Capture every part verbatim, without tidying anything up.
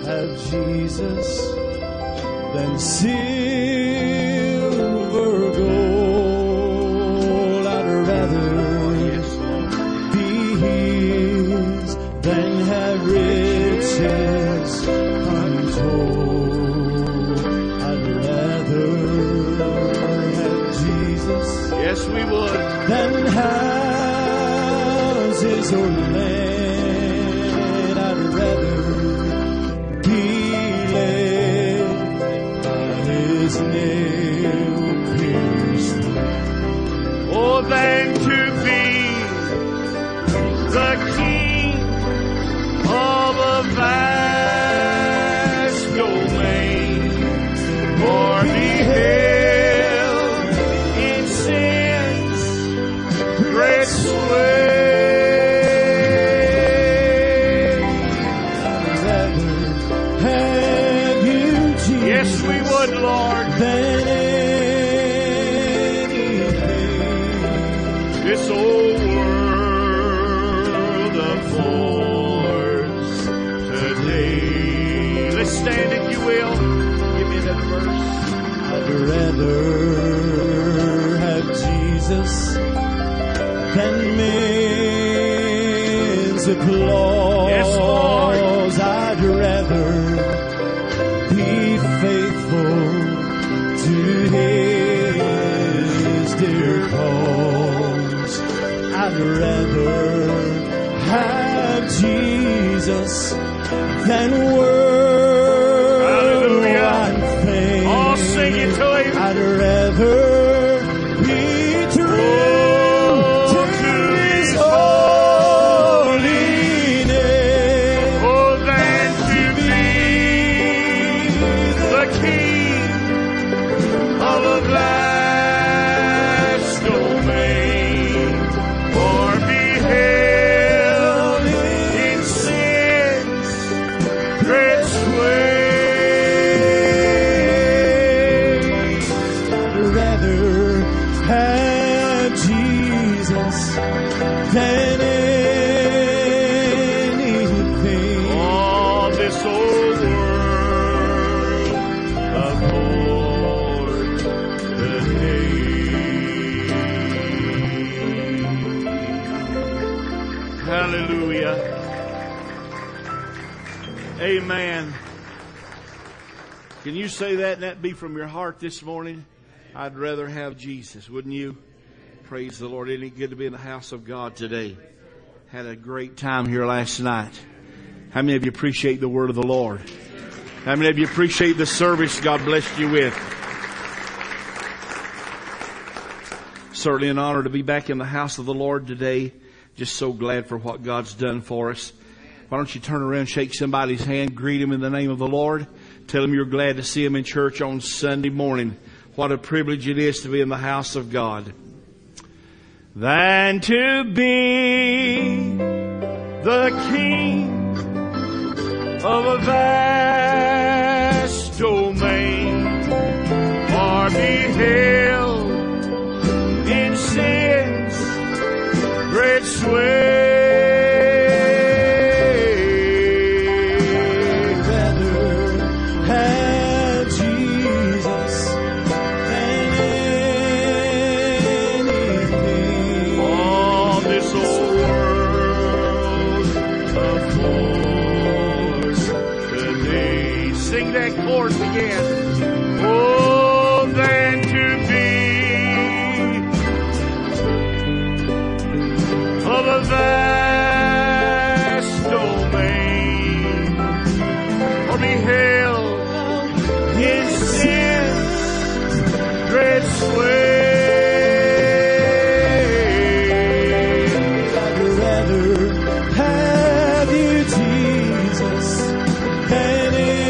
have Jesus than silver, gold. I'd rather be His than have riches untold. I'd rather have Jesus, yes, we would, than houses or land. I'd rather be led by His nail-pierced hand. oh, than to be the king of a vast domain, or be held in sin's great sway. I'd rather have you, Jesus, Yes, we would, Lord. than anything. This old world affords today. Let's stand, if you will. Give me another verse. I'd rather have Jesus than men's applause. Yes, Lord. I'd rather be faithful to His dear cause. I'd rather have Jesus than worldwide fame. All sing it to Him. I'd rather be true to His holy name. Oh, than to be the king of a vast domain, or be held in sin's great sway. I'd rather have Jesus than anything. Oh, this old world affords today. Hallelujah. Amen. Can you say that and that be from your heart this morning? I'd rather have Jesus, wouldn't you? Praise the Lord. Isn't it good to be in the house of God today? Had a great time here last night. How many of you appreciate the word of the Lord? How many of you appreciate the service God blessed you with? Certainly an honor to be back in the house of the Lord today. Just so glad for what God's done for us. Why don't you turn around, shake somebody's hand, greet him in the name of the Lord. Tell him you're glad to see him in church on Sunday morning. What a privilege it is to be in the house of God. Than to be the king of a vast domain, or be held in sin's great sway. Chorus again. Oh, than to be of a vast domain, or be held in sin's great sway. I'd rather have you, Jesus, than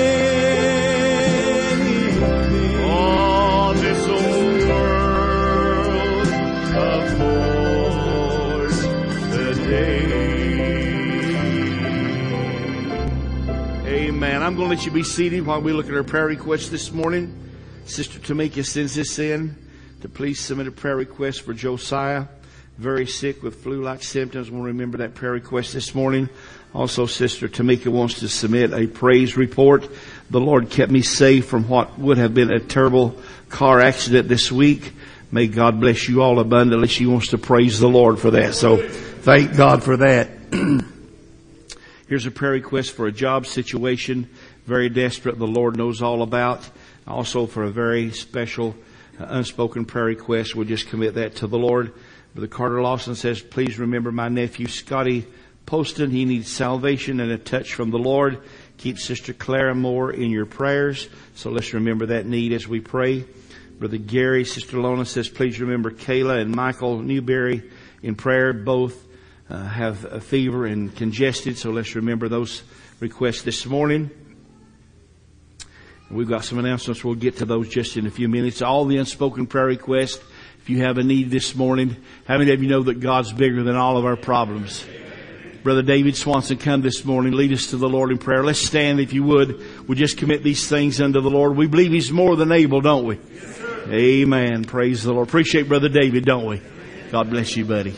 I'm going to let you be seated while we look at our prayer requests this morning. Sister Tamika sends this in to please submit a prayer request for Josiah very sick with flu-like symptoms. We'll remember that prayer request this morning. Also, Sister Tamika wants to submit a praise report. The Lord kept me safe from what would have been a terrible car accident this week. May God bless you all abundantly. She wants to praise the Lord for that. So thank God for that. Here's a prayer request for a job situation. Very desperate. The Lord knows all about. Also for a very special uh, unspoken prayer request. We'll just commit that to the Lord. Brother Carter Lawson says, please remember my nephew Scotty Poston. He needs salvation and a touch from the Lord. Keep Sister Clara Moore in your prayers. So let's remember that need as we pray. Brother Gary, Sister Lona says, please remember Kayla and Michael Newberry in prayer. Both uh, have a fever and congested. So let's remember those requests this morning. We've got some announcements. We'll get to those just in a few minutes. All the unspoken prayer requests. If you have a need this morning, how many of you know that God's bigger than all of our problems? Brother David Swanson, come this morning. Lead us to the Lord in prayer. Let's stand, if you would. We'll just commit these things unto the Lord. We believe He's more than able, don't we? Yes, sir. Amen. Praise the Lord. Appreciate Brother David, don't we? God bless you, buddy.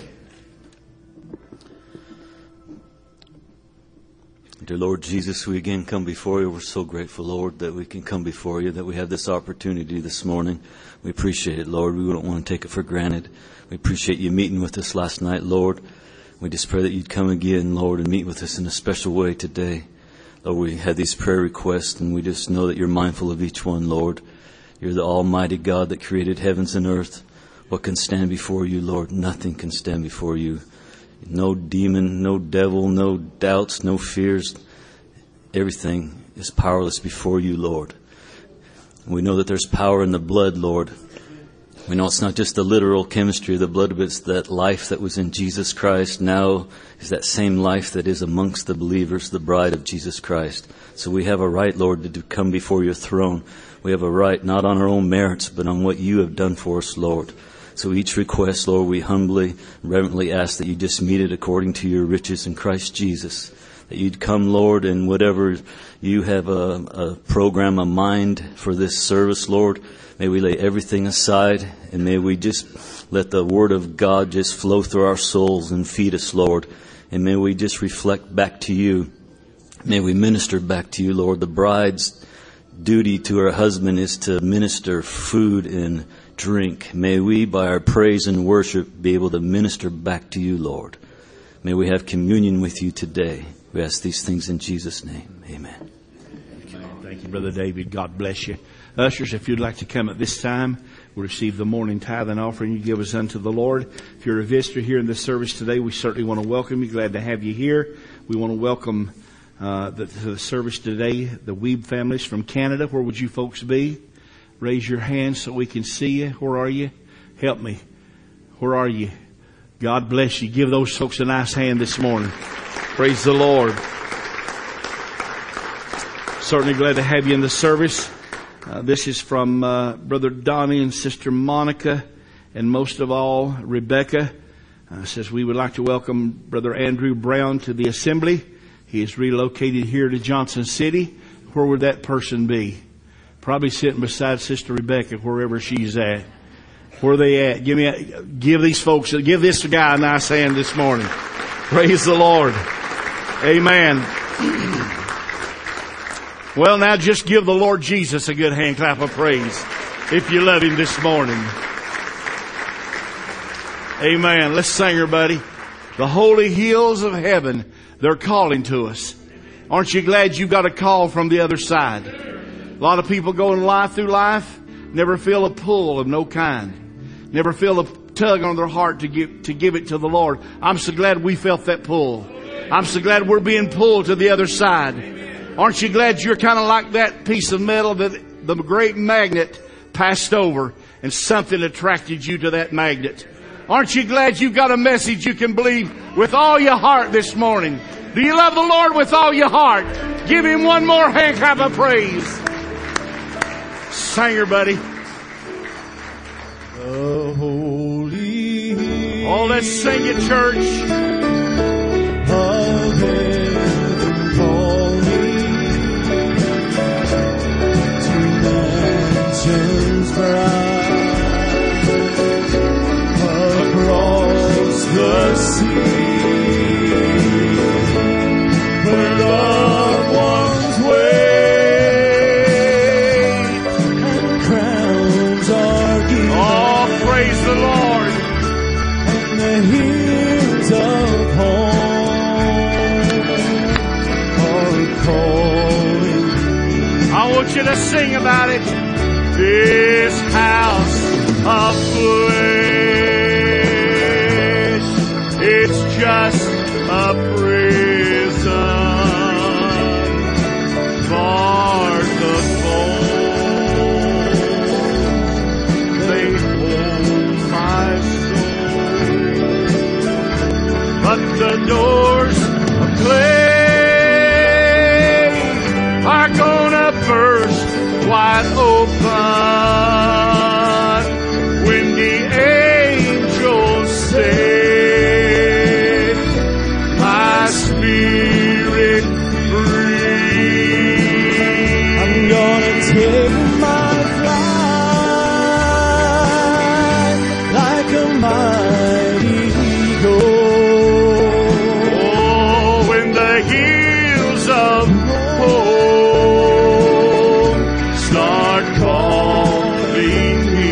Dear Lord Jesus, we again come before you. We're so grateful, Lord, that we can come before you, that we have this opportunity this morning. We appreciate it, Lord. We don't want to take it for granted. We appreciate you meeting with us last night, Lord. We just pray that you'd come again, Lord, and meet with us in a special way today. Lord, we had these prayer requests, and we just know that you're mindful of each one, Lord. You're the Almighty God that created heavens and earth. What can stand before you, Lord? Nothing can stand before you. No demon, no devil, no doubts, no fears. Everything is powerless before you, Lord. We know that there's power in the blood, Lord. We know it's not just the literal chemistry of the blood, but it's that life that was in Jesus Christ now is that same life that is amongst the believers, the bride of Jesus Christ. So we have a right, Lord, to come before your throne. We have a right not on our own merits, but on what you have done for us, Lord. So each request, Lord, we humbly, reverently ask that you just meet it according to your riches in Christ Jesus. That you'd come, Lord, and whatever you have a, a program, a mind for this service, Lord, may we lay everything aside and may we just let the Word of God just flow through our souls and feed us, Lord. And may we just reflect back to you. May we minister back to you, Lord. The bride's duty to her husband is to minister food and drink. May we, by our praise and worship, be able to minister back to you, Lord. May we have communion with you today. We ask these things in Jesus' name. Amen. Thank you, Brother David. God bless you. Ushers, if you'd like to come at this time, we'll receive the morning tithe and offering you give us unto the Lord. If you're a visitor here in this service today, we certainly want to welcome you. Glad to have you here. We want to welcome uh, the, to the service today the Weeb families from Canada. Where would you folks be? Raise your hands so we can see you. Where are you? Help me. Where are you? God bless you. Give those folks a nice hand this morning. Praise the Lord. Certainly glad to have you in the service. Uh, this is from uh, Brother Donnie and Sister Monica, and most of all, Rebecca. Uh, says we would like to welcome Brother Andrew Brown to the assembly. He is relocated here to Johnson City. Where would that person be? Probably sitting beside Sister Rebecca, wherever she's at. Where are they at? Give me, a, give these folks, give this guy a nice hand this morning. Praise the Lord. Amen. Well, now just give the Lord Jesus a good hand clap of praise if you love Him this morning. Amen. Let's sing her, buddy. The holy hills of heaven, they're calling to us. Aren't you glad you got a call from the other side? A lot of people going life through life, never feel a pull of no kind. Never feel a tug on their heart to give, to give it to the Lord. I'm so glad we felt that pull. I'm so glad we're being pulled to the other side. Aren't you glad you're kind of like that piece of metal that the great magnet passed over and something attracted you to that magnet? Aren't you glad you've got a message you can believe with all your heart this morning? Do you love the Lord with all your heart? Give Him one more hand clap of praise. Singer, buddy. The holy Oh, let's sing it, church. of heaven call me to mansions bright across want you to sing about it. This house of flesh, it's just a prison for the bones. They hold my soul, but the doors of clay are gonna burst wide open when the angels set my spirit free. I'm gonna take my flight like a mighty eagle. Oh, when the hills of home start calling me,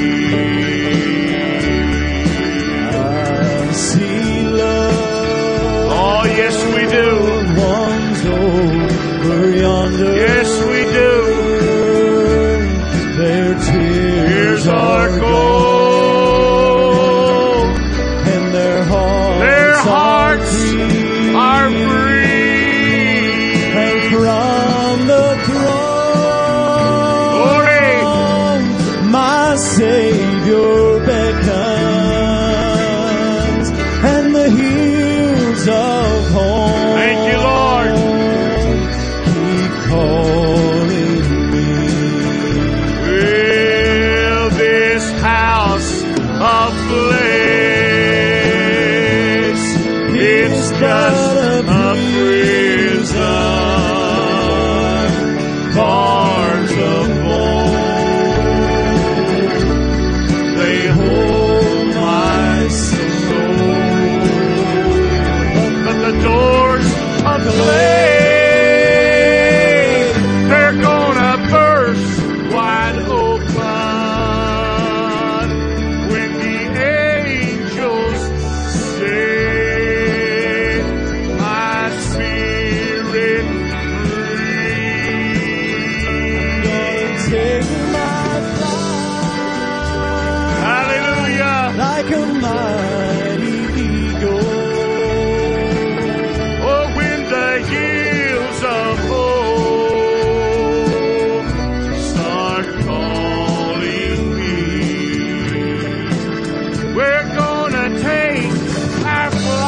I see love. oh yes we do, Ones over yonder. yes we do. Their tears Here's our are goal, and their hearts, their hearts are are free. And free. from the throne, my Savior beckons, and the hills of home Thank you, Lord. keep calling me. Well, this house of flesh, it's just a prison. Bars of bone, they hold my soul, but the doors of clay, they're gonna burst wide open when the angels set my spirit free. Take my flight Hallelujah. like a mighty eagle. Oh, when the hills of hope start calling me, we're gonna take our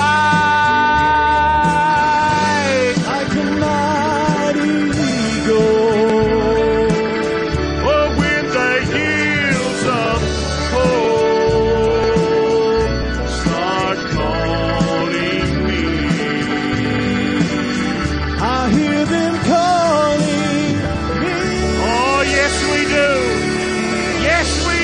flight Like a mighty eagle. oh, when the hills of hope start calling me. I hear them calling me. Oh, yes we do. Yes we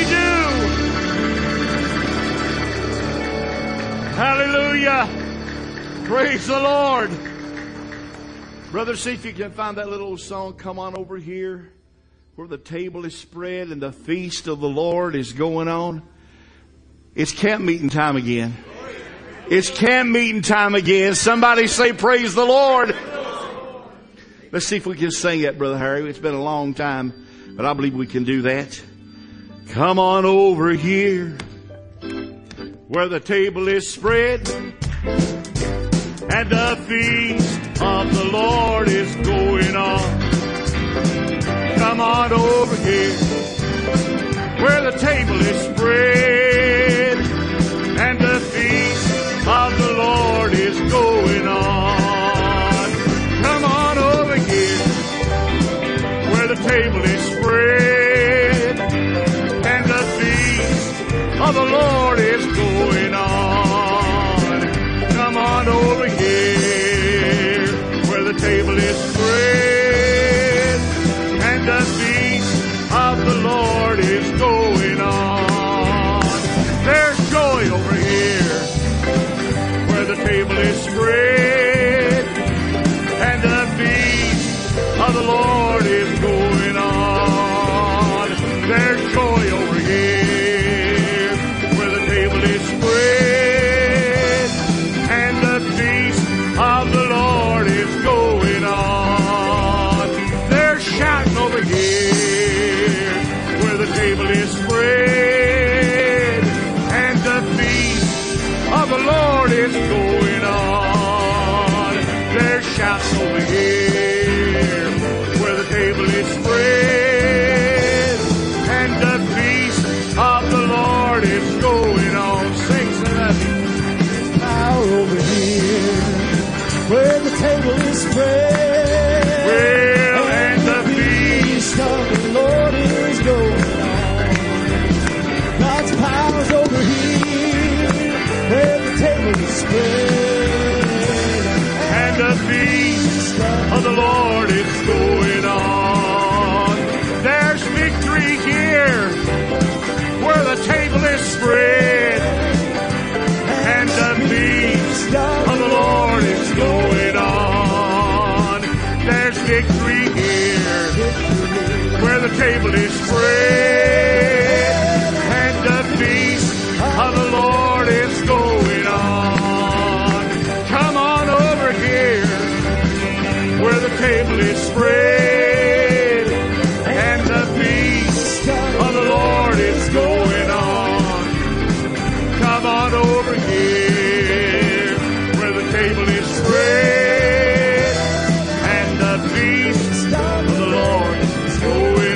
do. Hallelujah. Praise the Lord. Brother, see if you can find that little old song, Come On Over Here, where the table is spread and the feast of the Lord is going on. It's camp meeting time again. It's camp meeting time again. Somebody say, praise the Lord. Let's see if we can sing that, Brother Harry. It's been a long time, but I believe we can do that. Come on over here, where the table is spread and the feast of the Lord is going on. Come on over here, where the table is spread and the feast of the Lord is going on. Come on over here, where the table is spread and the feast of the Lord is going on. Come on over here, where the table is spread and the feast of the Lord is going on. over here where the table is spread and the feast of the Lord is going on. Sing to that. Power over here where the table is spread. Well, and the feast And the feast of the Lord is going on. There's victory here where the table is spread. And the feast of the Lord is going on. There's victory here where the table is spread. And the feast of the Lord is going on. Come on over here where the table is spread. And the feast of the Lord is going on. Come on over here where the table is spread and the feast of the Lord is going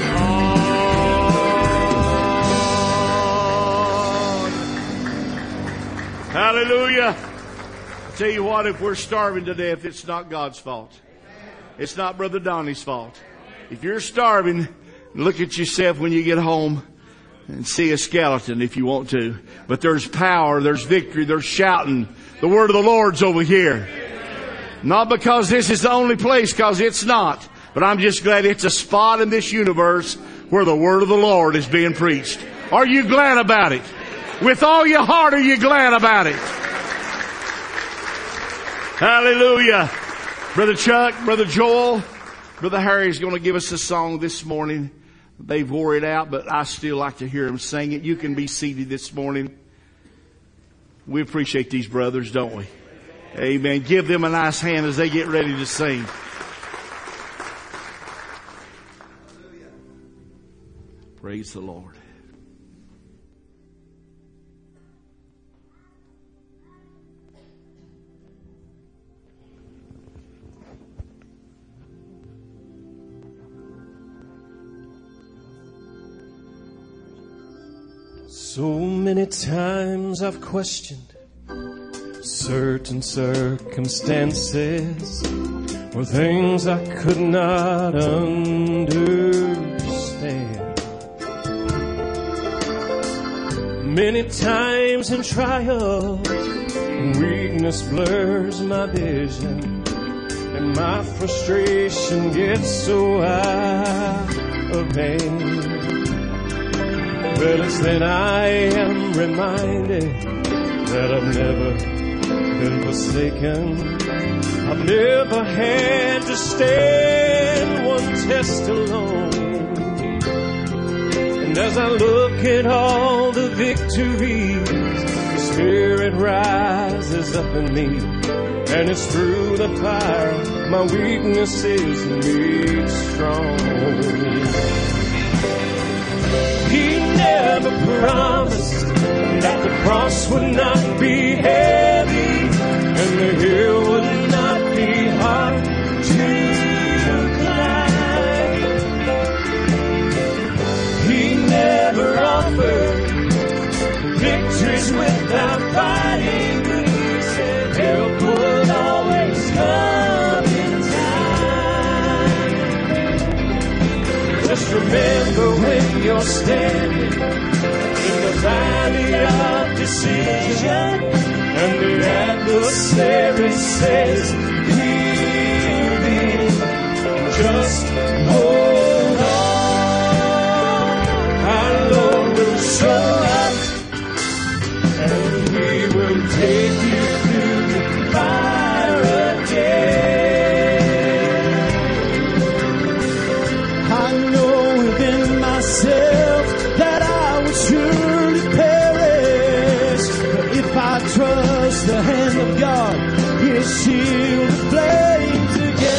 on. Hallelujah. I tell you what, if we're starving to death, it's not God's fault. It's not Brother Donnie's fault. If you're starving, look at yourself when you get home and see a skeleton if you want to. But there's power, there's victory, there's shouting. The word of the Lord's over here. Not because this is the only place, because it's not. But I'm just glad it's a spot in this universe where the word of the Lord is being preached. Are you glad about it? With all your heart, are you glad about it? Hallelujah. Brother Chuck, Brother Joel, Brother Harry's going to give us a song this morning. They've wore it out, but I still like to hear them sing it. You can be seated this morning. We appreciate these brothers, don't we? Amen. Give them a nice hand as they get ready to sing. Praise the Lord. So many times I've questioned certain circumstances or things I could not understand. Many times in trials, weakness blurs my vision, and my frustration gets so out of hand. Well, it's then I am reminded that I've never been forsaken. I've never had to stand one test alone. And as I look at all the victories, the Spirit rises up in me. And it's through the fire my weakness is made strong. He never promised that the cross would not be heavy and the hill would not be hard to climb. He never offered victories without fighting, but he said help would always come in time. Just remember when you're standing in the valley of decision and the adversary says give in, just hold on. Our Lord will show up and He will take you through the fire again. I know within myself that I would surely perish, but if I trust the hand of God, His shield of flames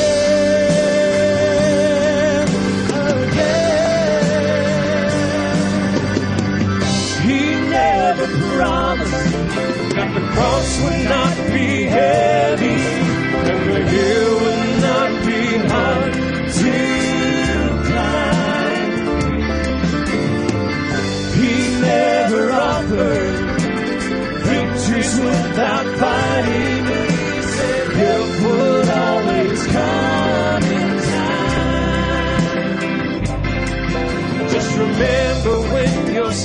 again, again. He never promised that the cross would not be heavy and the hill would not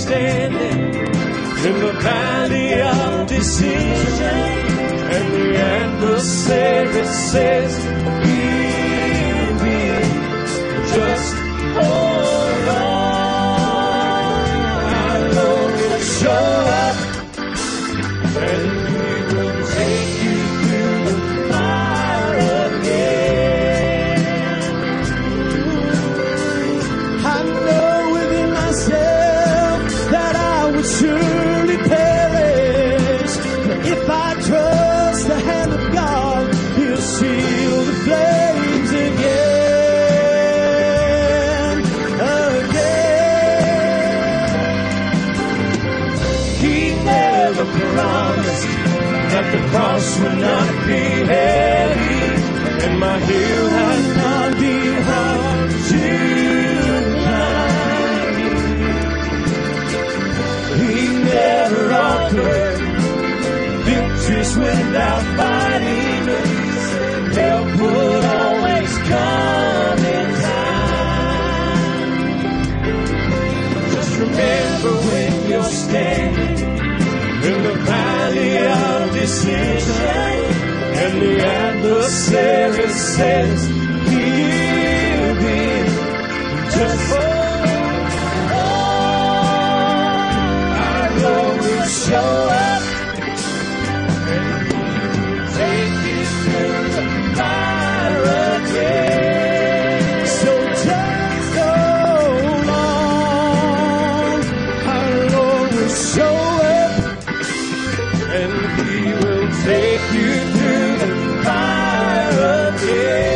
standing in the valley of decision, and the adversary says, give in, just hold on. Our Lord will show up, and He will take you through the fire again. I know within myself that I would surely perish, but if I trust the hand of God, He'll seal the flames again, again. He never promised that the cross would not be heavy, and my hill had not be hard to climb. He never offered victories without fighting, but He said help would always come in time. Just remember when you're standing in the valley of decision, and the adversary says, give in, just hold on. Our Lord will show up, and He will take you through the fire again. So just hold on. Our Lord will show up, and He will take you through the fire again.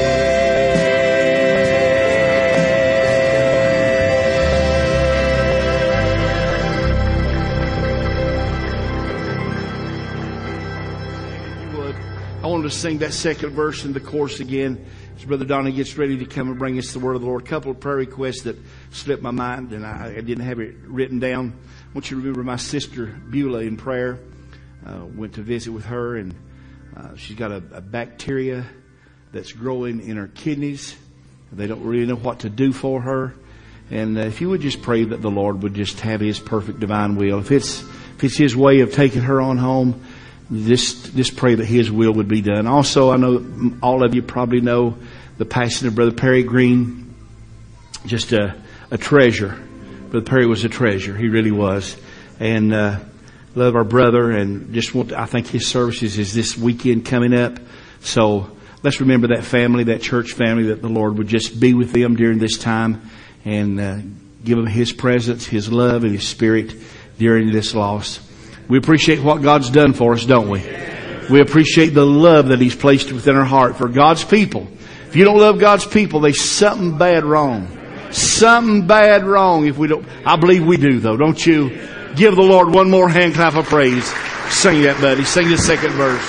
If you would, I wanted to sing that second verse in the chorus again as Brother Donnie gets ready to come and bring us the word of the Lord. A couple of prayer requests that slipped my mind, and I, I didn't have it written down. I want you to remember my sister Beulah in prayer. Uh, went to visit with her, and uh, she's got a, a bacteria that's growing in her kidneys. They don't really know what to do for her. And uh, if you would just pray that the Lord would just have His perfect divine will. If it's if it's His way of taking her on home, just just pray that His will would be done. Also, I know all of you probably know the passing of Brother Perry Green. Just a, a treasure. Brother Perry was a treasure. He really was. And uh love our brother, and just want to, I think his services is this weekend coming up. So let's remember that family, that church family, that the Lord would just be with them during this time, and uh, give them His presence, His love, and His Spirit during this loss. We appreciate what God's done for us, don't we? We appreciate the love that He's placed within our heart for God's people. If you don't love God's people, there's something bad wrong. Something bad wrong if we don't. I believe we do, though, don't you? Give the Lord one more hand clap of praise. Sing that, buddy. Sing the second verse.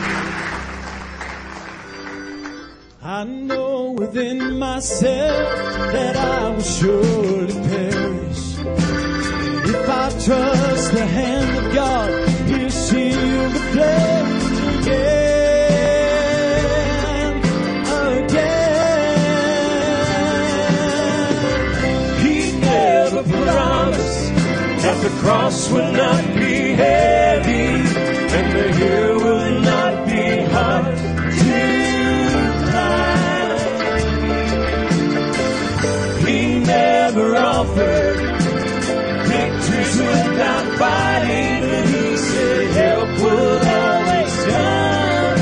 I know within myself that I will surely perish. If I trust the hand of God, He'll seal the flames again, again. He never promised that the cross will not be heavy, and the hill will not be hard to climb. He never offered victories without fighting, but He said help would always come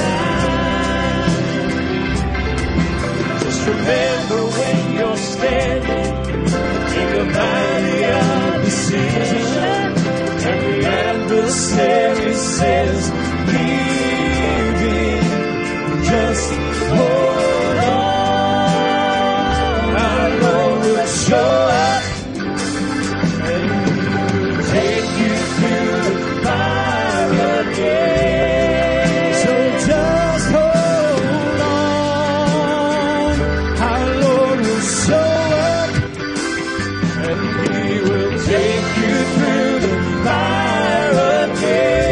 in time. Just remember when you're standing in the valley of decision, and the adversary says, give in, just hold on. Our Lord will show up, and He will take you through the fire again. So just hold on. Our Lord will show up, and He will take you through the fire again.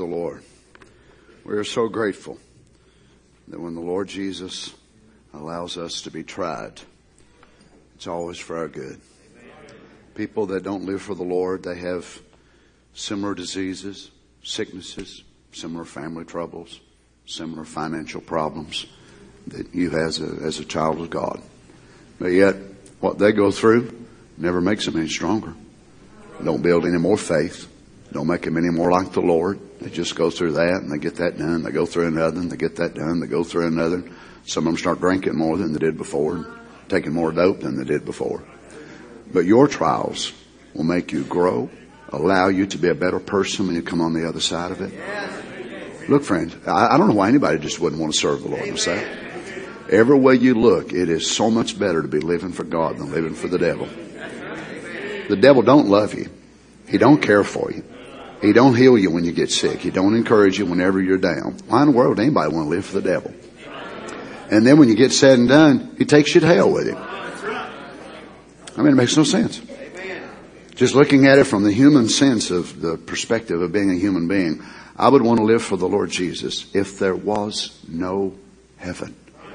the Lord. We are so grateful that when the Lord Jesus allows us to be tried, it's always for our good. People that don't live for the Lord, they have similar diseases, sicknesses, similar family troubles, similar financial problems that you have as a, as a child of God. But yet, what they go through never makes them any stronger. Don't build any more faith. Don't make them any more like the Lord. They just go through that and they get that done. They go through another and they get that done. They go through another. Some of them start drinking more than they did before, taking more dope than they did before. But your trials will make you grow, allow you to be a better person when you come on the other side of it. Look, friend, I, I don't know why anybody just wouldn't want to serve the Lord himself. Every way you look, it is so much better to be living for God than living for the devil. The devil don't love you. He don't care for you. He don't heal you when you get sick. He don't encourage you whenever you're down. Why in the world would anybody want to live for the devil? And then when you get said and done, he takes you to hell with him. I mean, it makes no sense. Just looking at it from the human sense of the perspective of being a human being, I would want to live for the Lord Jesus if there was no heaven.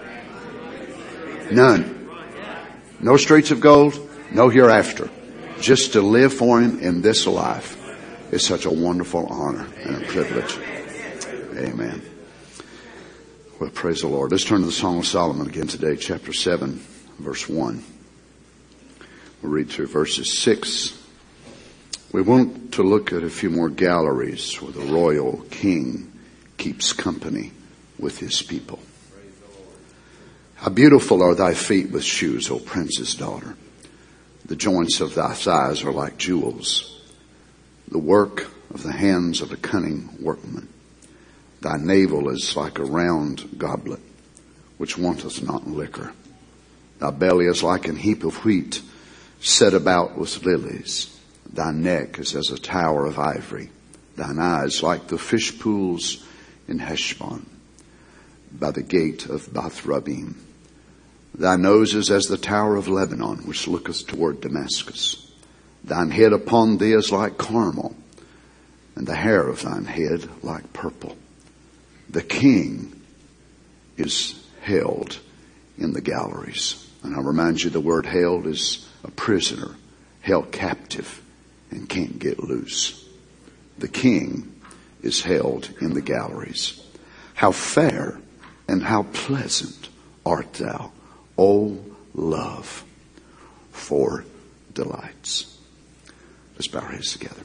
None. No streets of gold, no hereafter. Just to live for Him in this life is such a wonderful honor and a privilege. Amen. Well, praise the Lord. Let's turn to the Song of Solomon again today, chapter seven, verse one. We'll read through verses six. We want to look at a few more galleries where the royal king keeps company with his people. How beautiful are thy feet with shoes, O prince's daughter. The joints of thy thighs are like jewels, the work of the hands of a cunning workman. Thy navel is like a round goblet, which wanteth not liquor. Thy belly is like an heap of wheat, set about with lilies. Thy neck is as a tower of ivory. Thine eyes like the fish pools in Heshbon, by the gate of Bath-rabbim. Thy nose is as the tower of Lebanon, which looketh toward Damascus. Thine head upon thee is like Carmel, and the hair of thine head like purple. The king is held in the galleries. And I remind you, the word held is a prisoner, held captive, and can't get loose. The king is held in the galleries. How fair and how pleasant art thou, O love, for delights. Let's bow our heads together.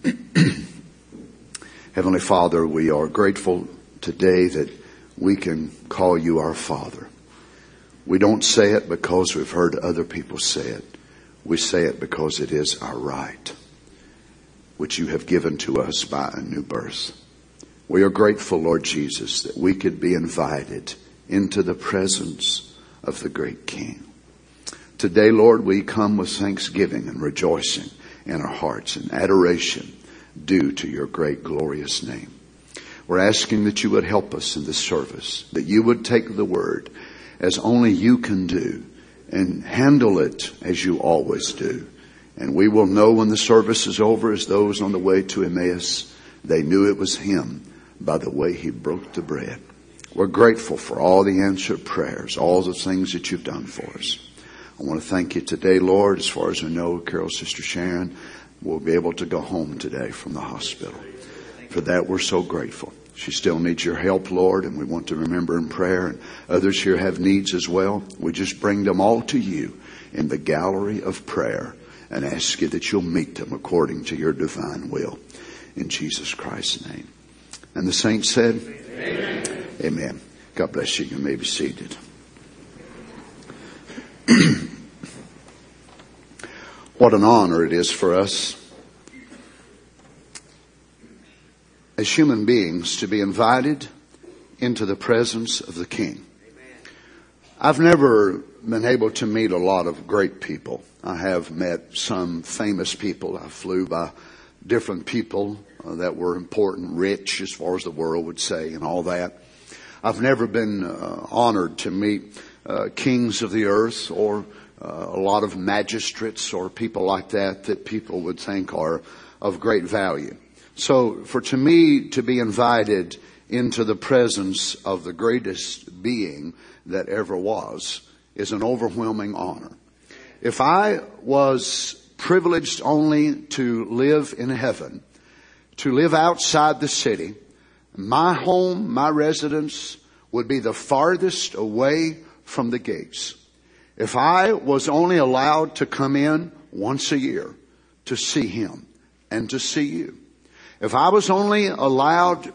Heavenly Father, we are grateful today that we can call you our Father. We don't say it because we've heard other people say it. We say it because it is our right, which you have given to us by a new birth. We are grateful, Lord Jesus, that we could be invited into the presence of the great King. Today, Lord, we come with thanksgiving and rejoicing in our hearts and adoration due to your great glorious name. We're asking that you would help us in this service, that you would take the word as only you can do and handle it as you always do. And we will know when the service is over as those on the way to Emmaus, they knew it was him by the way he broke the bread. We're grateful for all the answered prayers, all the things that you've done for us. I want to thank you today, Lord. As far as I know, Carol's sister Sharon will be able to go home today from the hospital. For that, we're so grateful. She still needs your help, Lord, and we want to remember in prayer. And others here have needs as well. We just bring them all to you in the gallery of prayer and ask you that you'll meet them according to your divine will. In Jesus Christ's name. And the saints said, Amen. Amen. God bless you. You may be seated. What an honor it is for us as human beings to be invited into the presence of the King. I've never been able to meet a lot of great people. I have met some famous people. I flew by different people uh, that were important, rich as far as the world would say, and all that. I've never been uh, honored to meet uh, kings of the earth or uh, a lot of magistrates or people like that that people would think are of great value. So for to me to be invited into the presence of the greatest being that ever was is an overwhelming honor. If I was privileged only to live in heaven, to live outside the city, my home, my residence would be the farthest away from the gates. If I was only allowed to come in once a year to see Him and to see you, if I was only allowed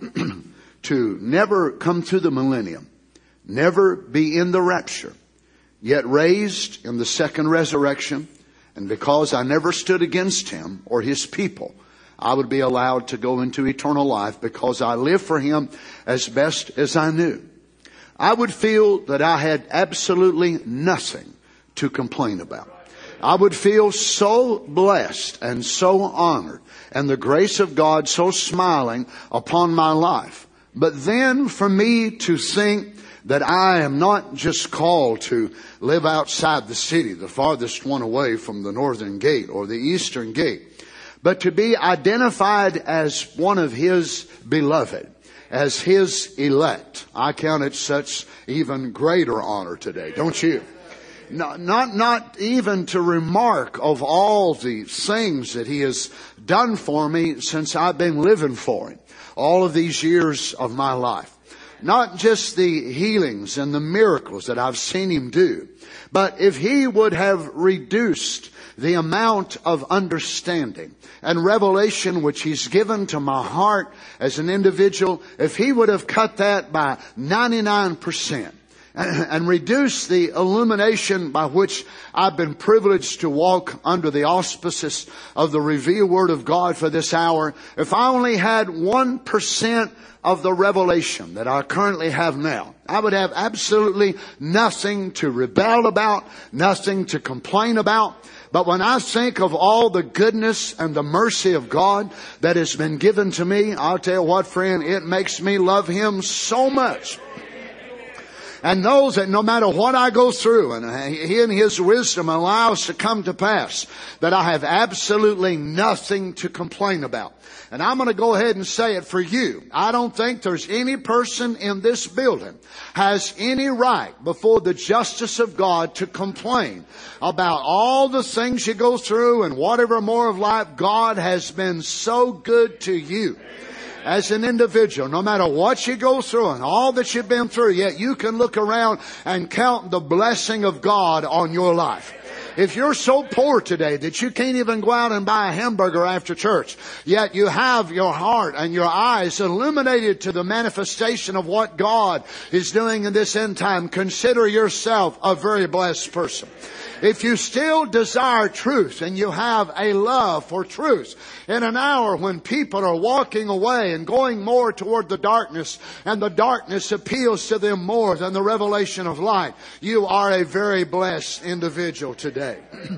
to never come through the millennium, never be in the rapture, yet raised in the second resurrection, and because I never stood against Him or His people, I would be allowed to go into eternal life because I lived for Him as best as I knew. I would feel that I had absolutely nothing to complain about. I would feel so blessed and so honored, and the grace of God so smiling upon my life. But then for me to think that I am not just called to live outside the city, the farthest one away from the northern gate or the eastern gate, but to be identified as one of His beloved, as His elect. I count it such even greater honor today, don't you? Not, not, not even to remark of all the things that He has done for me since I've been living for Him, all of these years of my life. Not just the healings and the miracles that I've seen Him do, but if He would have reduced the amount of understanding and revelation which He's given to my heart as an individual, if He would have cut that by ninety-nine percent, and reduce the illumination by which I've been privileged to walk under the auspices of the revealed Word of God for this hour, if I only had one percent of the revelation that I currently have now, I would have absolutely nothing to rebel about, nothing to complain about. But when I think of all the goodness and the mercy of God that has been given to me, I'll tell you what, friend, it makes me love Him so much. And knows that no matter what I go through, and He in His wisdom allows to come to pass, that I have absolutely nothing to complain about. And I'm going to go ahead and say it for you. I don't think there's any person in this building has any right before the justice of God to complain about all the things you go through and whatever more of life. God has been so good to you as an individual, no matter what you go through and all that you've been through, yet you can look around and count the blessing of God on your life. If you're so poor today that you can't even go out and buy a hamburger after church, yet you have your heart and your eyes illuminated to the manifestation of what God is doing in this end time, consider yourself a very blessed person. If you still desire truth and you have a love for truth in an hour when people are walking away and going more toward the darkness, and the darkness appeals to them more than the revelation of light, you are a very blessed individual today.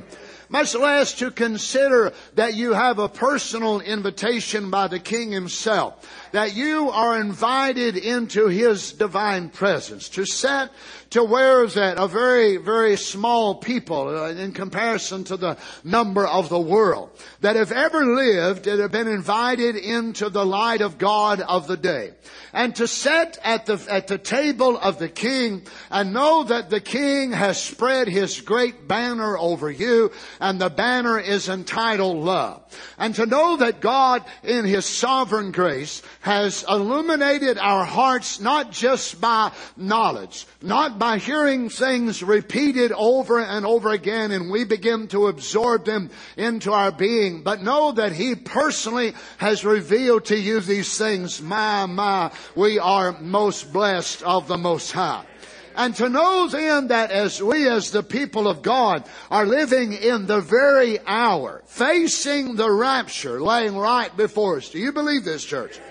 Much less to consider that you have a personal invitation by the King Himself, that you are invited into His divine presence, to set to where is that a very, very small people in comparison to the number of the world that have ever lived and have been invited into the light of God of the day. And to sit at the, at the table of the King and know that the King has spread His great banner over you, and the banner is entitled love. And to know that God in His sovereign grace has illuminated our hearts not just by knowledge, not by hearing things repeated over and over again and we begin to absorb them into our being, but know that He personally has revealed to you these things. My, my, we are most blessed of the Most High. And to know then that as we as the people of God are living in the very hour, facing the rapture laying right before us. Do you believe this, church?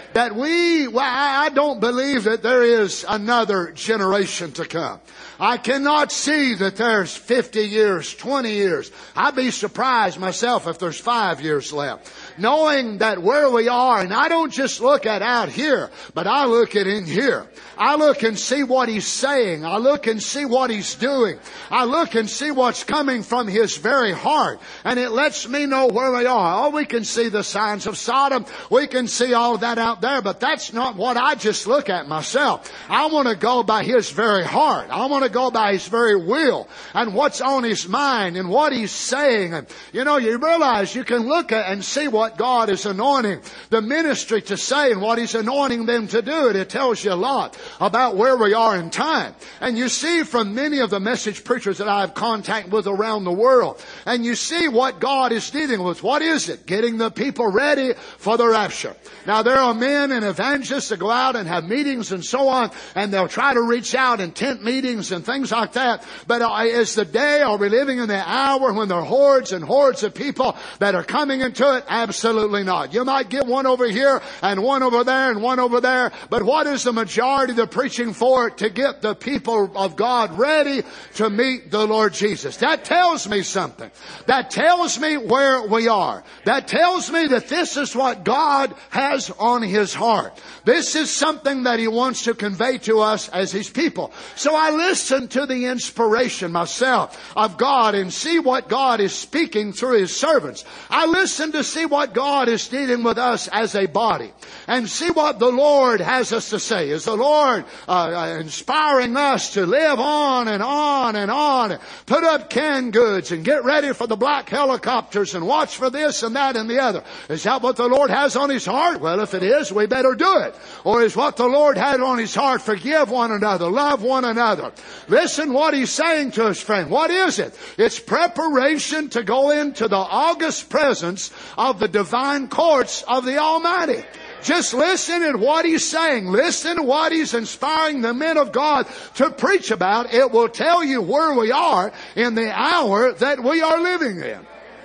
that we, well, I don't believe that there is another generation to come. I cannot see that there's fifty years, twenty years. I'd be surprised myself if there's five years left. Knowing that where we are, and I don't just look at out here, but I look at in here. I look and see what He's saying. I look and see what He's doing. I look and see what's coming from His very heart. And it lets me know where we are. Oh, we can see the signs of Sodom. We can see all of that out there, but that's not what I just look at myself. I want to go by His very heart. I want to go by His very will and what's on His mind and what He's saying. And you know, you realize you can look at and see what God is anointing the ministry to say and what He's anointing them to do. And it tells you a lot about where we are in time. And you see from many of the message preachers that I have contact with around the world, and you see what God is dealing with. What is it? Getting the people ready for the rapture. Now there are men and evangelists that go out and have meetings and so on, and they'll try to reach out in tent meetings and things like that. But is the day, are we living in the hour when there are hordes and hordes of people that are coming into it? Absolutely not. You might get one over here and one over there and one over there, but what is the majority of the preaching for? To get the people of God ready to meet the Lord Jesus. That tells me something. That tells me where we are. That tells me that this is what God has on His heart. This is something that He wants to convey to us as His people. So I listen to the inspiration myself of God and see what God is speaking through His servants. I listen to see what God is dealing with us as a body and see what the Lord has us to say. Is the Lord uh, inspiring us to live on and on and on, put up canned goods and get ready for the black helicopters and watch for this and that and the other? Is that what the Lord has on His heart? Well, if it is, we better do it. Or is what the Lord had on His heart, forgive one another, love one another? Listen what He's saying to us, friend. What is it? It's preparation to go into the august presence of the divine courts of the Almighty. Just listen at what He's saying. Listen to what He's inspiring the men of God to preach about. It will tell you where we are in the hour that we are living in.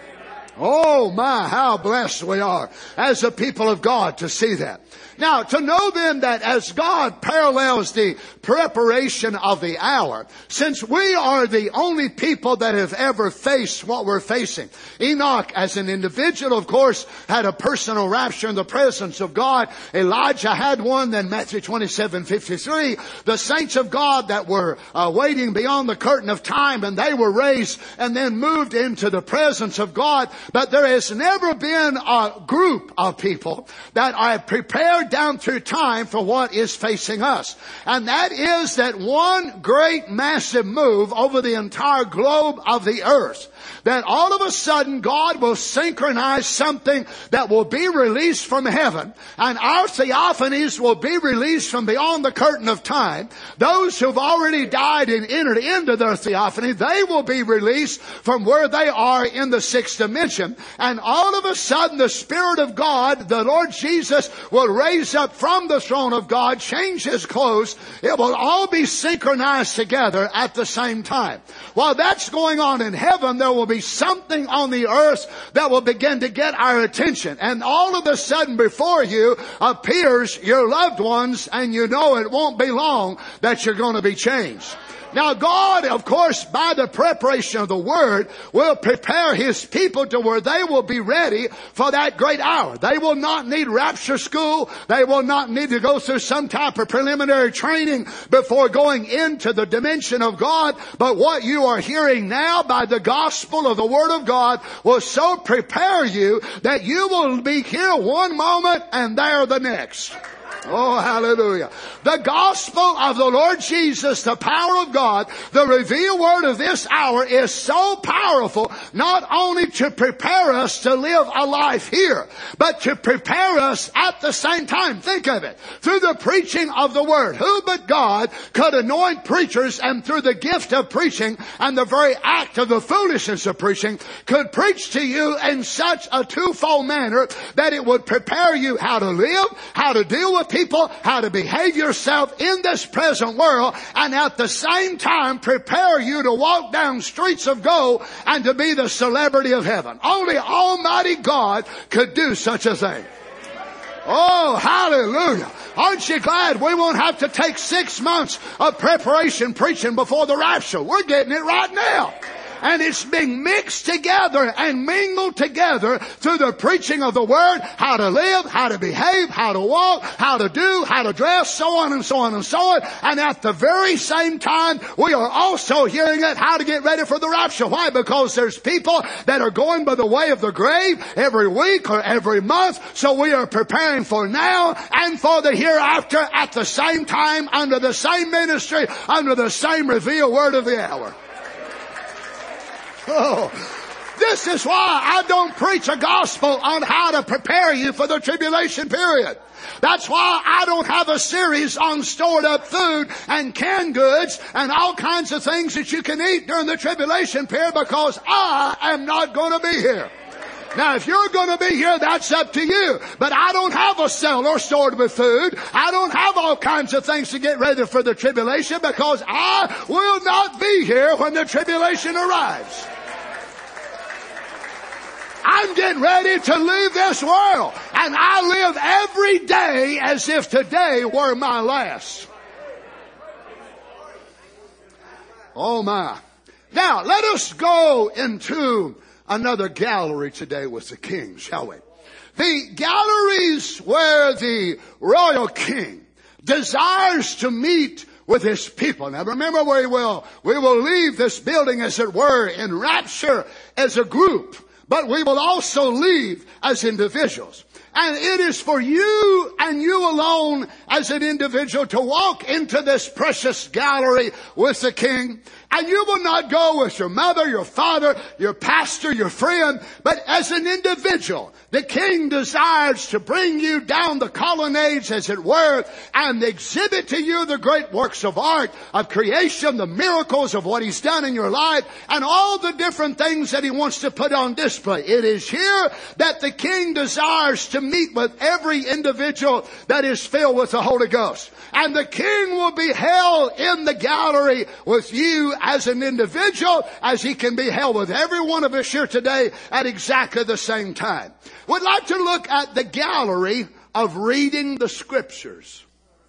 Oh my, how blessed we are as a people of God to see that. Now, to know then that as God parallels the preparation of the hour, since we are the only people that have ever faced what we're facing. Enoch, as an individual, of course, had a personal rapture in the presence of God. Elijah had one. Then Matthew twenty-seven fifty-three, the saints of God that were uh, waiting beyond the curtain of time, and they were raised and then moved into the presence of God. But there has never been a group of people that are prepared down through time for what is facing us. And that is that one great massive move over the entire globe of the earth. That all of a sudden God will synchronize something that will be released from heaven, and our theophanies will be released from beyond the curtain of time. Those who've already died and entered into their theophany, they will be released from where they are in the sixth dimension. And all of a sudden the Spirit of God, the Lord Jesus, will raise up from the throne of God, change His clothes. It will all be synchronized together at the same time. While that's going on in heaven, there will be something on the earth that will begin to get our attention. And all of a sudden before you appears your loved ones, and you know it won't be long that you're going to be changed. Now God, of course, by the preparation of the Word, will prepare His people to where they will be ready for that great hour. They will not need rapture school. They will not need to go through some type of preliminary training before going into the dimension of God. But what you are hearing now by the gospel of the Word of God will so prepare you that you will be here one moment and there the next. Oh, hallelujah. The gospel of the Lord Jesus, the power of God, the revealed word of this hour is so powerful, not only to prepare us to live a life here, but to prepare us at the same time. Think of it. Through the preaching of the word. Who but God could anoint preachers, and through the gift of preaching and the very act of the foolishness of preaching could preach to you in such a twofold manner that it would prepare you how to live, how to deal with people, how to behave yourself in this present world, and at the same time prepare you to walk down streets of gold and to be the celebrity of heaven. Only Almighty God could do such a thing. Oh, hallelujah. Aren't you glad we won't have to take six months of preparation preaching before the rapture? We're getting it right now. And it's being mixed together and mingled together through the preaching of the Word, how to live, how to behave, how to walk, how to do, how to dress, so on and so on and so on. And at the very same time, we are also hearing it, how to get ready for the rapture. Why? Because there's people that are going by the way of the grave every week or every month. So we are preparing for now and for the hereafter at the same time, under the same ministry, under the same revealed word of the hour. Oh, this is why I don't preach a gospel on how to prepare you for the tribulation period. That's why I don't have a series on stored up food and canned goods and all kinds of things that you can eat during the tribulation period, because I am not going to be here. Now, if you're going to be here, that's up to you. But I don't have a cellar stored with food. I don't have all kinds of things to get ready for the tribulation, because I will not be here when the tribulation arrives. I'm getting ready to leave this world. And I live every day as if today were my last. Oh my. Now, let us go into another gallery today with the king, shall we? The galleries where the royal king desires to meet with his people. Now remember, we will, we will leave this building, as it were, in rapture as a group. But we will also leave as individuals. And it is for you and you alone as an individual to walk into this precious gallery with the king. And you will not go with your mother, your father, your pastor, your friend, but as an individual. The king desires to bring you down the colonnades, as it were, and exhibit to you the great works of art, of creation, the miracles of what he's done in your life, and all the different things that he wants to put on display. It is here that the king desires to meet with every individual that is filled with the Holy Ghost. And the king will be held in the gallery with you as an individual, as he can be held with every one of us here today at exactly the same time. We'd like to look at the gallery of reading the Scriptures.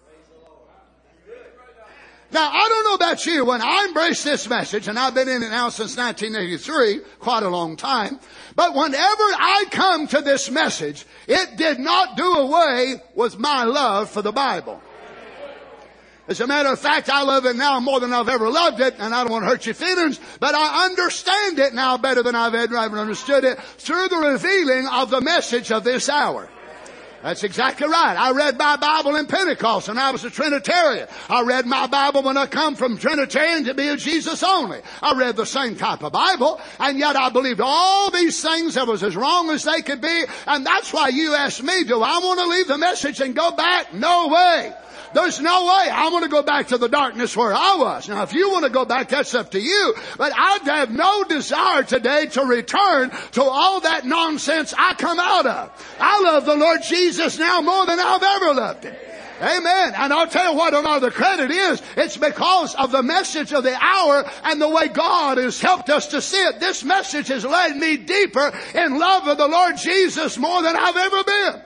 Now, I don't know about you, when I embrace this message, and I've been in it now since nineteen eighty-three, quite a long time, but whenever I come to this message, it did not do away with my love for the Bible. As a matter of fact, I love it now more than I've ever loved it, and I don't want to hurt your feelings, but I understand it now better than I've ever understood it through the revealing of the message of this hour. That's exactly right. I read my Bible in Pentecost and I was a Trinitarian. I read my Bible when I come from Trinitarian to be a Jesus only. I read the same type of Bible, and yet I believed all these things that was as wrong as they could be. And that's why you ask me, do I want to leave the message and go back? No way. There's no way. I want to go back to the darkness where I was. Now, if you want to go back, that's up to you. But I have no desire today to return to all that nonsense I come out of. I love the Lord Jesus now more than I've ever loved him. Amen. And I'll tell you what a lot of the credit is. It's because of the message of the hour and the way God has helped us to see it. This message has led me deeper in love of the Lord Jesus more than I've ever been.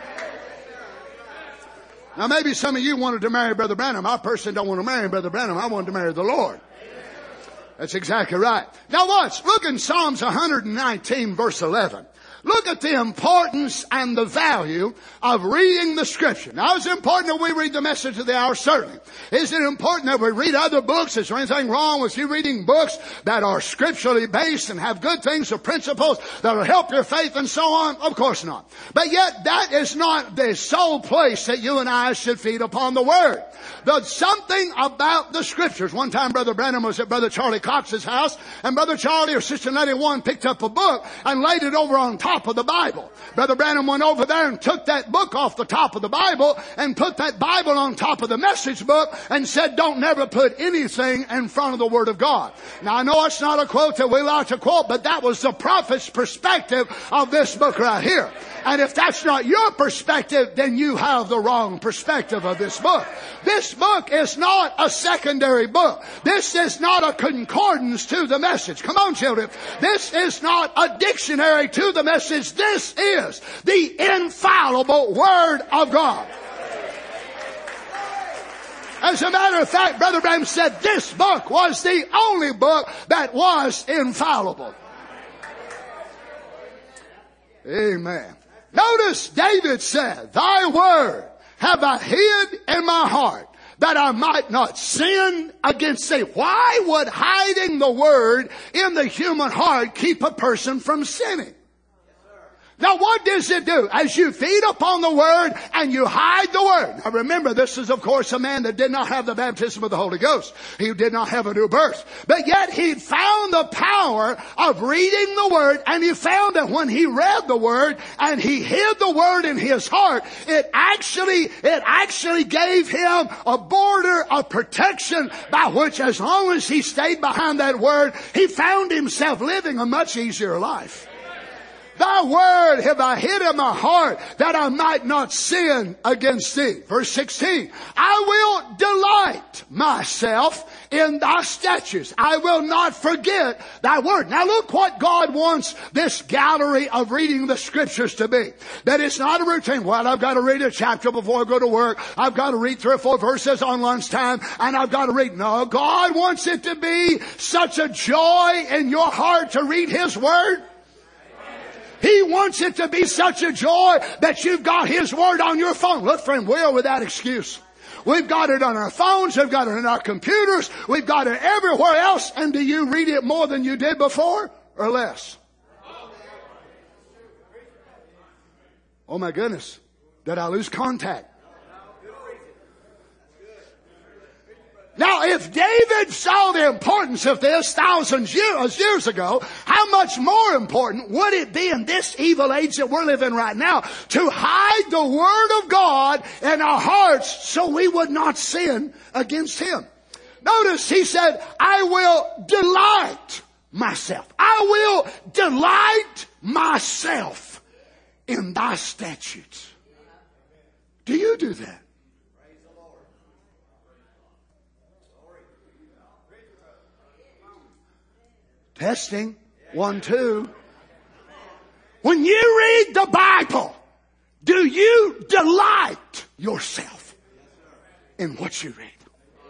Now, maybe some of you wanted to marry Brother Branham. I personally don't want to marry Brother Branham. I wanted to marry the Lord. That's exactly right. Now watch. Look in Psalms one nineteen, verse eleven. Look at the importance and the value of reading the Scripture. Now, is it important that we read the message of the hour? Certainly. Is it important that we read other books? Is there anything wrong with you reading books that are scripturally based and have good things or principles that will help your faith and so on? Of course not. But yet, that is not the sole place that you and I should feed upon the Word. There's something about the Scriptures. One time, Brother Branham was at Brother Charlie Cox's house, and Brother Charlie or Sister Nettie One picked up a book and laid it over on top of the Bible. Brother Branham went over there and took that book off the top of the Bible and put that Bible on top of the message book and said, don't never put anything in front of the Word of God. Now, I know it's not a quote that we like to quote, but that was the prophet's perspective of this book right here. And if that's not your perspective, then you have the wrong perspective of this book. This book is not a secondary book. This is not a concordance to the message. Come on, children. This is not a dictionary to the message. message. This is the infallible Word of God. As a matter of fact, Brother Branham said this book was the only book that was infallible. Amen. Notice David said, Thy word have I hid in my heart, that I might not sin against thee. Why would hiding the word in the human heart keep a person from sinning? Now what does it do? As you feed upon the Word and you hide the Word. Now remember, this is of course a man that did not have the baptism of the Holy Ghost. He did not have a new birth. But yet he found the power of reading the Word, and he found that when he read the Word and he hid the Word in his heart, it actually, it actually gave him a border of protection by which, as long as he stayed behind that Word, he found himself living a much easier life. Thy word have I hid in my heart, that I might not sin against thee. Verse sixteen, I will delight myself in thy statutes. I will not forget thy word. Now look what God wants this gallery of reading the Scriptures to be. That it's not a routine. Well, I've got to read a chapter before I go to work. I've got to read three or four verses on lunchtime, and I've got to read. No, God wants it to be such a joy in your heart to read His Word. He wants it to be such a joy that you've got His Word on your phone. Look, friend, we're without excuse. We've got it on our phones. We've got it in our computers. We've got it everywhere else. And do you read it more than you did before or less? Oh my goodness. Did I lose contact? Now, if David saw the importance of this thousands years, years ago, how much more important would it be in this evil age that we're living right now to hide the Word of God in our hearts so we would not sin against Him? Notice he said, I will delight myself. I will delight myself in thy statutes. Do you do that? Testing. One, two. When you read the Bible, do you delight yourself in what you read?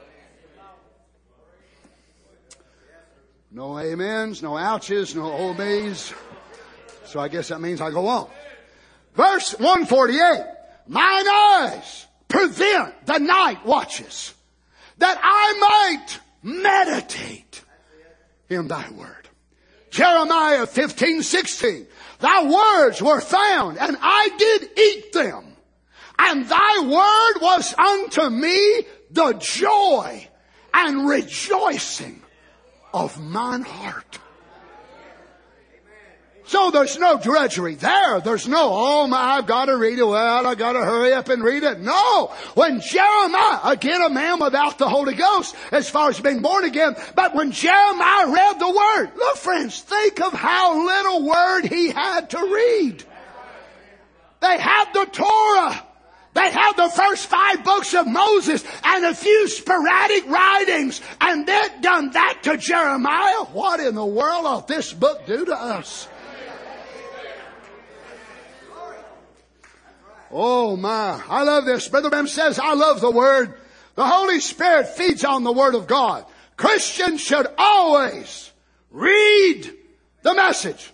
No amens, no ouches, no oh me's. So I guess that means I go on. Verse one forty-eight. Mine eyes prevent the night watches, that I might meditate in thy word. Jeremiah fifteen sixteen. Thy words were found, and I did eat them. And thy word was unto me the joy and rejoicing of mine heart. So there's no drudgery there. There's no, oh my, I've got to read it. Well, I've got to hurry up and read it. No. When Jeremiah, again a man without the Holy Ghost as far as being born again, but when Jeremiah read the Word, look friends, think of how little Word he had to read. They had the Torah. They had the first five books of Moses and a few sporadic writings, and they'd done that to Jeremiah. What in the world ought this book do to us? Oh my, I love this. Brother Branham says, I love the Word. The Holy Spirit feeds on the Word of God. Christians should always read the message.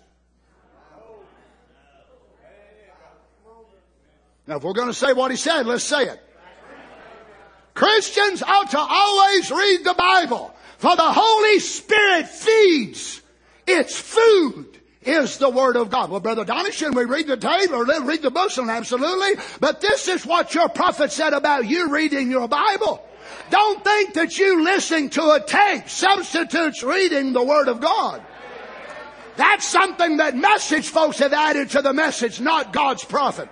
Now if we're going to say what he said, let's say it. Christians ought to always read the Bible, for the Holy Spirit feeds. Its food is the Word of God. Well, Brother Donnie, shouldn't we read the tape or read the books? Absolutely. But this is what your prophet said about you reading your Bible. Don't think that you listening to a tape substitutes reading the Word of God. That's something that message folks have added to the message, not God's prophet.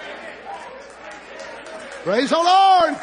Praise the Lord.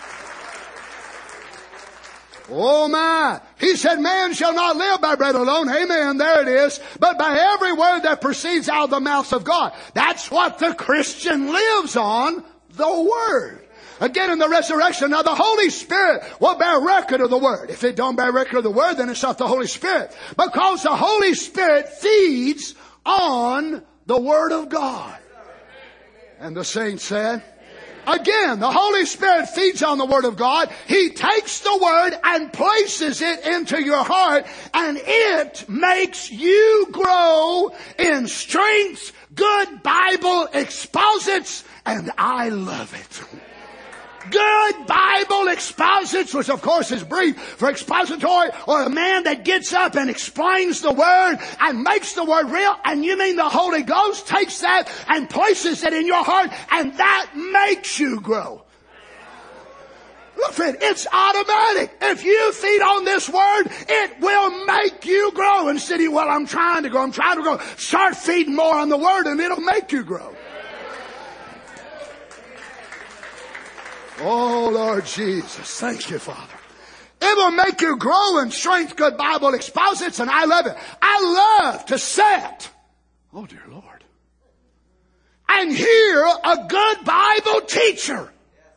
Oh my. He said, man shall not live by bread alone. Amen. There it is. But by every word that proceeds out of the mouth of God. That's what the Christian lives on, the Word. Again, in the resurrection, now the Holy Spirit will bear record of the Word. If it don't bear record of the Word, then it's not the Holy Spirit. Because the Holy Spirit feeds on the Word of God. And the saints said, again, the Holy Spirit feeds on the Word of God. He takes the Word and places it into your heart, and it makes you grow in strength, good Bible exposits, and I love it. Good Bible exposits, which of course is brief for expository, or a man that gets up and explains the Word and makes the Word real. And you mean the Holy Ghost takes that and places it in your heart, and that makes you grow. Look, friend, it's automatic. If you feed on this Word, it will make you grow. Instead of, well, I'm trying to grow, I'm trying to grow. Start feeding more on the Word and it'll make you grow. Oh, Lord Jesus, thank you, Father. It will make you grow in strength, good Bible exposits, and I love it. I love to sit, oh dear Lord, and hear a good Bible teacher.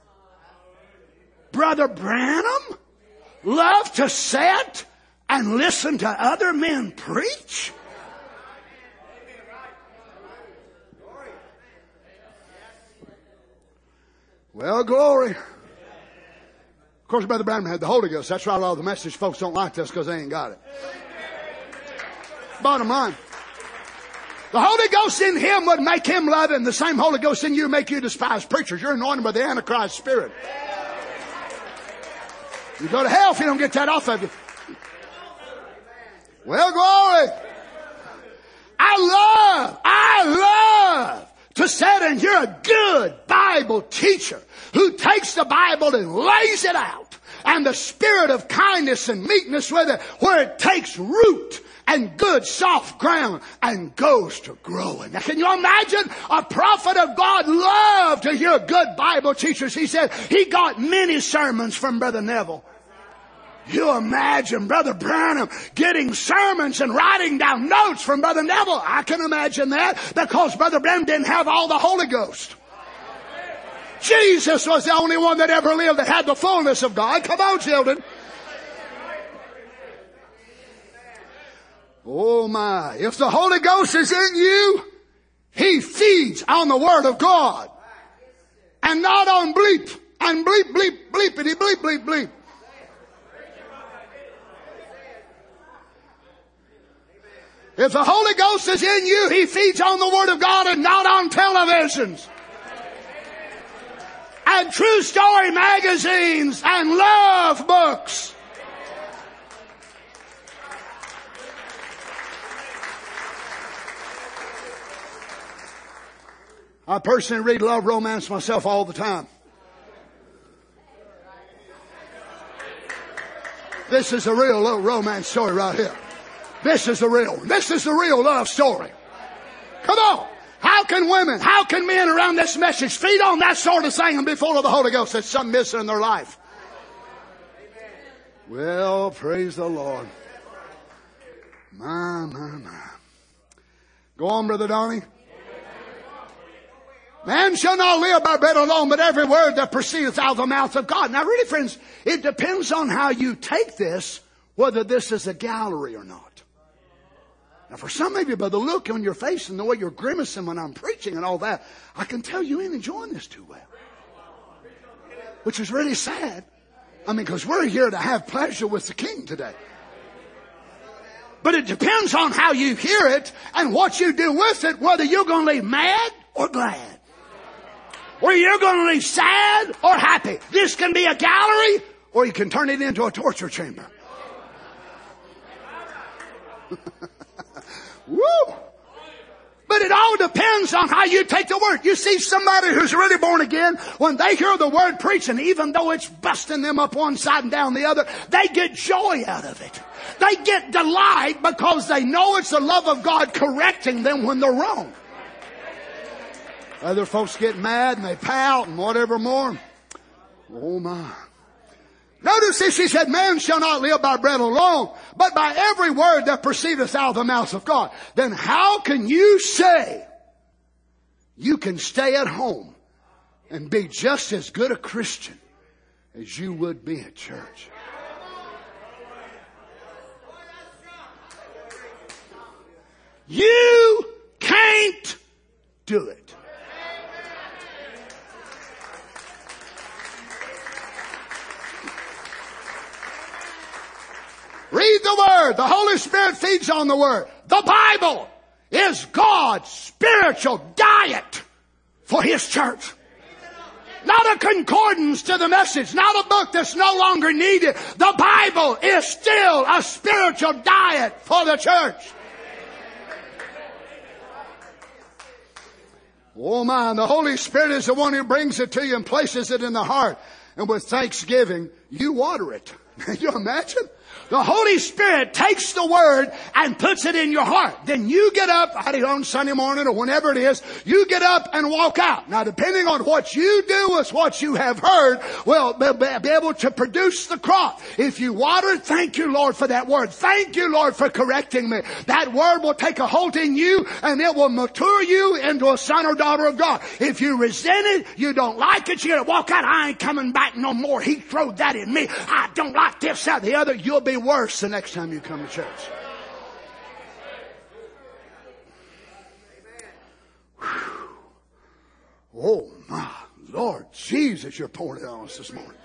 Brother Branham loved to sit and listen to other men preach. Well, glory. Of course, Brother Branham had the Holy Ghost. That's why a lot of the message folks don't like this, because they ain't got it. Bottom line. The Holy Ghost in him would make him love him. The same Holy Ghost in you make you despise preachers. You're anointed by the Antichrist spirit. You go to hell if you don't get that off of you. Well, glory. I love, I love to sit and hear a good Bible teacher who takes the Bible and lays it out, and the spirit of kindness and meekness with it, where it takes root and good soft ground and goes to growing. Now, can you imagine? A prophet of God loved to hear good Bible teachers. He said he got many sermons from Brother Neville. You imagine Brother Branham getting sermons and writing down notes from Brother Neville. I can imagine that, because Brother Branham didn't have all the Holy Ghost. Jesus was the only one that ever lived that had the fullness of God. Come on, children. Oh my. If the Holy Ghost is in you, He feeds on the Word of God. And not on bleep. And bleep, bleep, bleepity, bleep, bleep, bleep. If the Holy Ghost is in you, He feeds on the Word of God and not on televisions and true story magazines and love books. I personally read love romance myself all the time. This is a real little romance story right here. This is the real one. This is the real love story. Come on. How can women, how can men around this message feed on that sort of thing and be full of the Holy Ghost? That's something missing in their life. Well, praise the Lord. My, my, my. Go on, Brother Donnie. Man shall not live by bread alone, but every word that proceedeth out of the mouth of God. Now really, friends, it depends on how you take this, whether this is a gallery or not. Now for some of you, by the look on your face and the way you're grimacing when I'm preaching and all that, I can tell you ain't enjoying this too well. Which is really sad. I mean, because we're here to have pleasure with the King today. But it depends on how you hear it and what you do with it, whether you're going to leave mad or glad. Or you're going to leave sad or happy. This can be a gallery, or you can turn it into a torture chamber. Woo! But it all depends on how you take the Word. You see somebody who's really born again, when they hear the Word preaching, even though it's busting them up one side and down the other, they get joy out of it. They get delight because they know it's the love of God correcting them when they're wrong. Other folks get mad and they pout and whatever more. Oh my. Notice this, he said, man shall not live by bread alone, but by every word that proceedeth out of the mouth of God. Then how can you say you can stay at home and be just as good a Christian as you would be at church? You can't do it. Read the Word. The Holy Spirit feeds on the Word. The Bible is God's spiritual diet for His church. Not a concordance to the message. Not a book that's no longer needed. The Bible is still a spiritual diet for the church. Oh my, the Holy Spirit is the one who brings it to you and places it in the heart. And with thanksgiving, you water it. Can you imagine? The Holy Spirit takes the Word and puts it in your heart. Then you get up, I don't know, on Sunday morning or whenever it is, you get up and walk out. Now, depending on what you do with what you have heard, will be able to produce the crop. If you water it, thank you, Lord, for that Word. Thank you, Lord, for correcting me. That Word will take a hold in you and it will mature you into a son or daughter of God. If you resent it, you don't like it, you walk out, I ain't coming back no more. He throwed that in me. I don't like this, that, the other. You'll be worse the next time you come to church. Whew. Oh my Lord Jesus, you're pouring it on us this morning.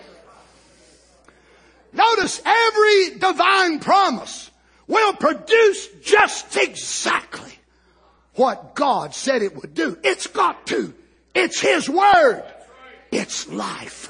Notice every divine promise will produce just exactly what God said it would do. It's got to. It's His Word. It's life.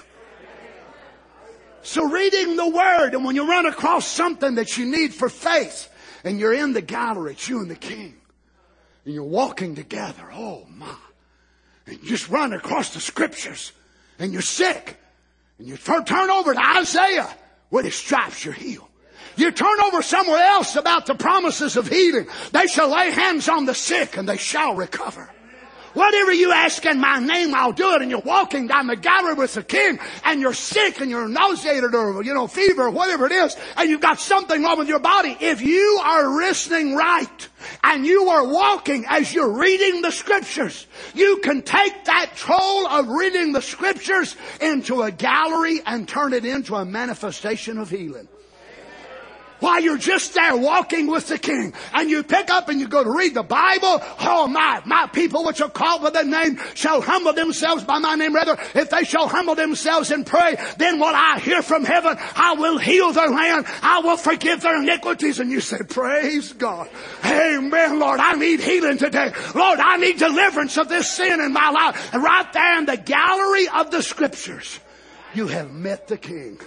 So reading the Word, and when you run across something that you need for faith, and you're in the gallery, it's you and the King, and you're walking together, oh my, and you just run across the Scriptures, and you're sick, and you turn over to Isaiah, with His stripes you're healed. You turn over somewhere else about the promises of healing. They shall lay hands on the sick, and they shall recover. Whatever you ask in my name, I'll do it. And you're walking down the gallery with the King, and you're sick, and you're nauseated, or, you know, fever, or whatever it is, and you've got something wrong with your body. If you are listening right, and you are walking as you're reading the Scriptures, you can take that troll of reading the Scriptures into a gallery and turn it into a manifestation of healing. While you're just there walking with the King, and you pick up and you go to read the Bible, oh my, my people which are called by the name shall humble themselves by my name, rather, if they shall humble themselves and pray, then will I hear from heaven, I will heal their land, I will forgive their iniquities. And you say, praise God. Amen, Lord, I need healing today. Lord, I need deliverance of this sin in my life. And right there in the gallery of the Scriptures, you have met the King.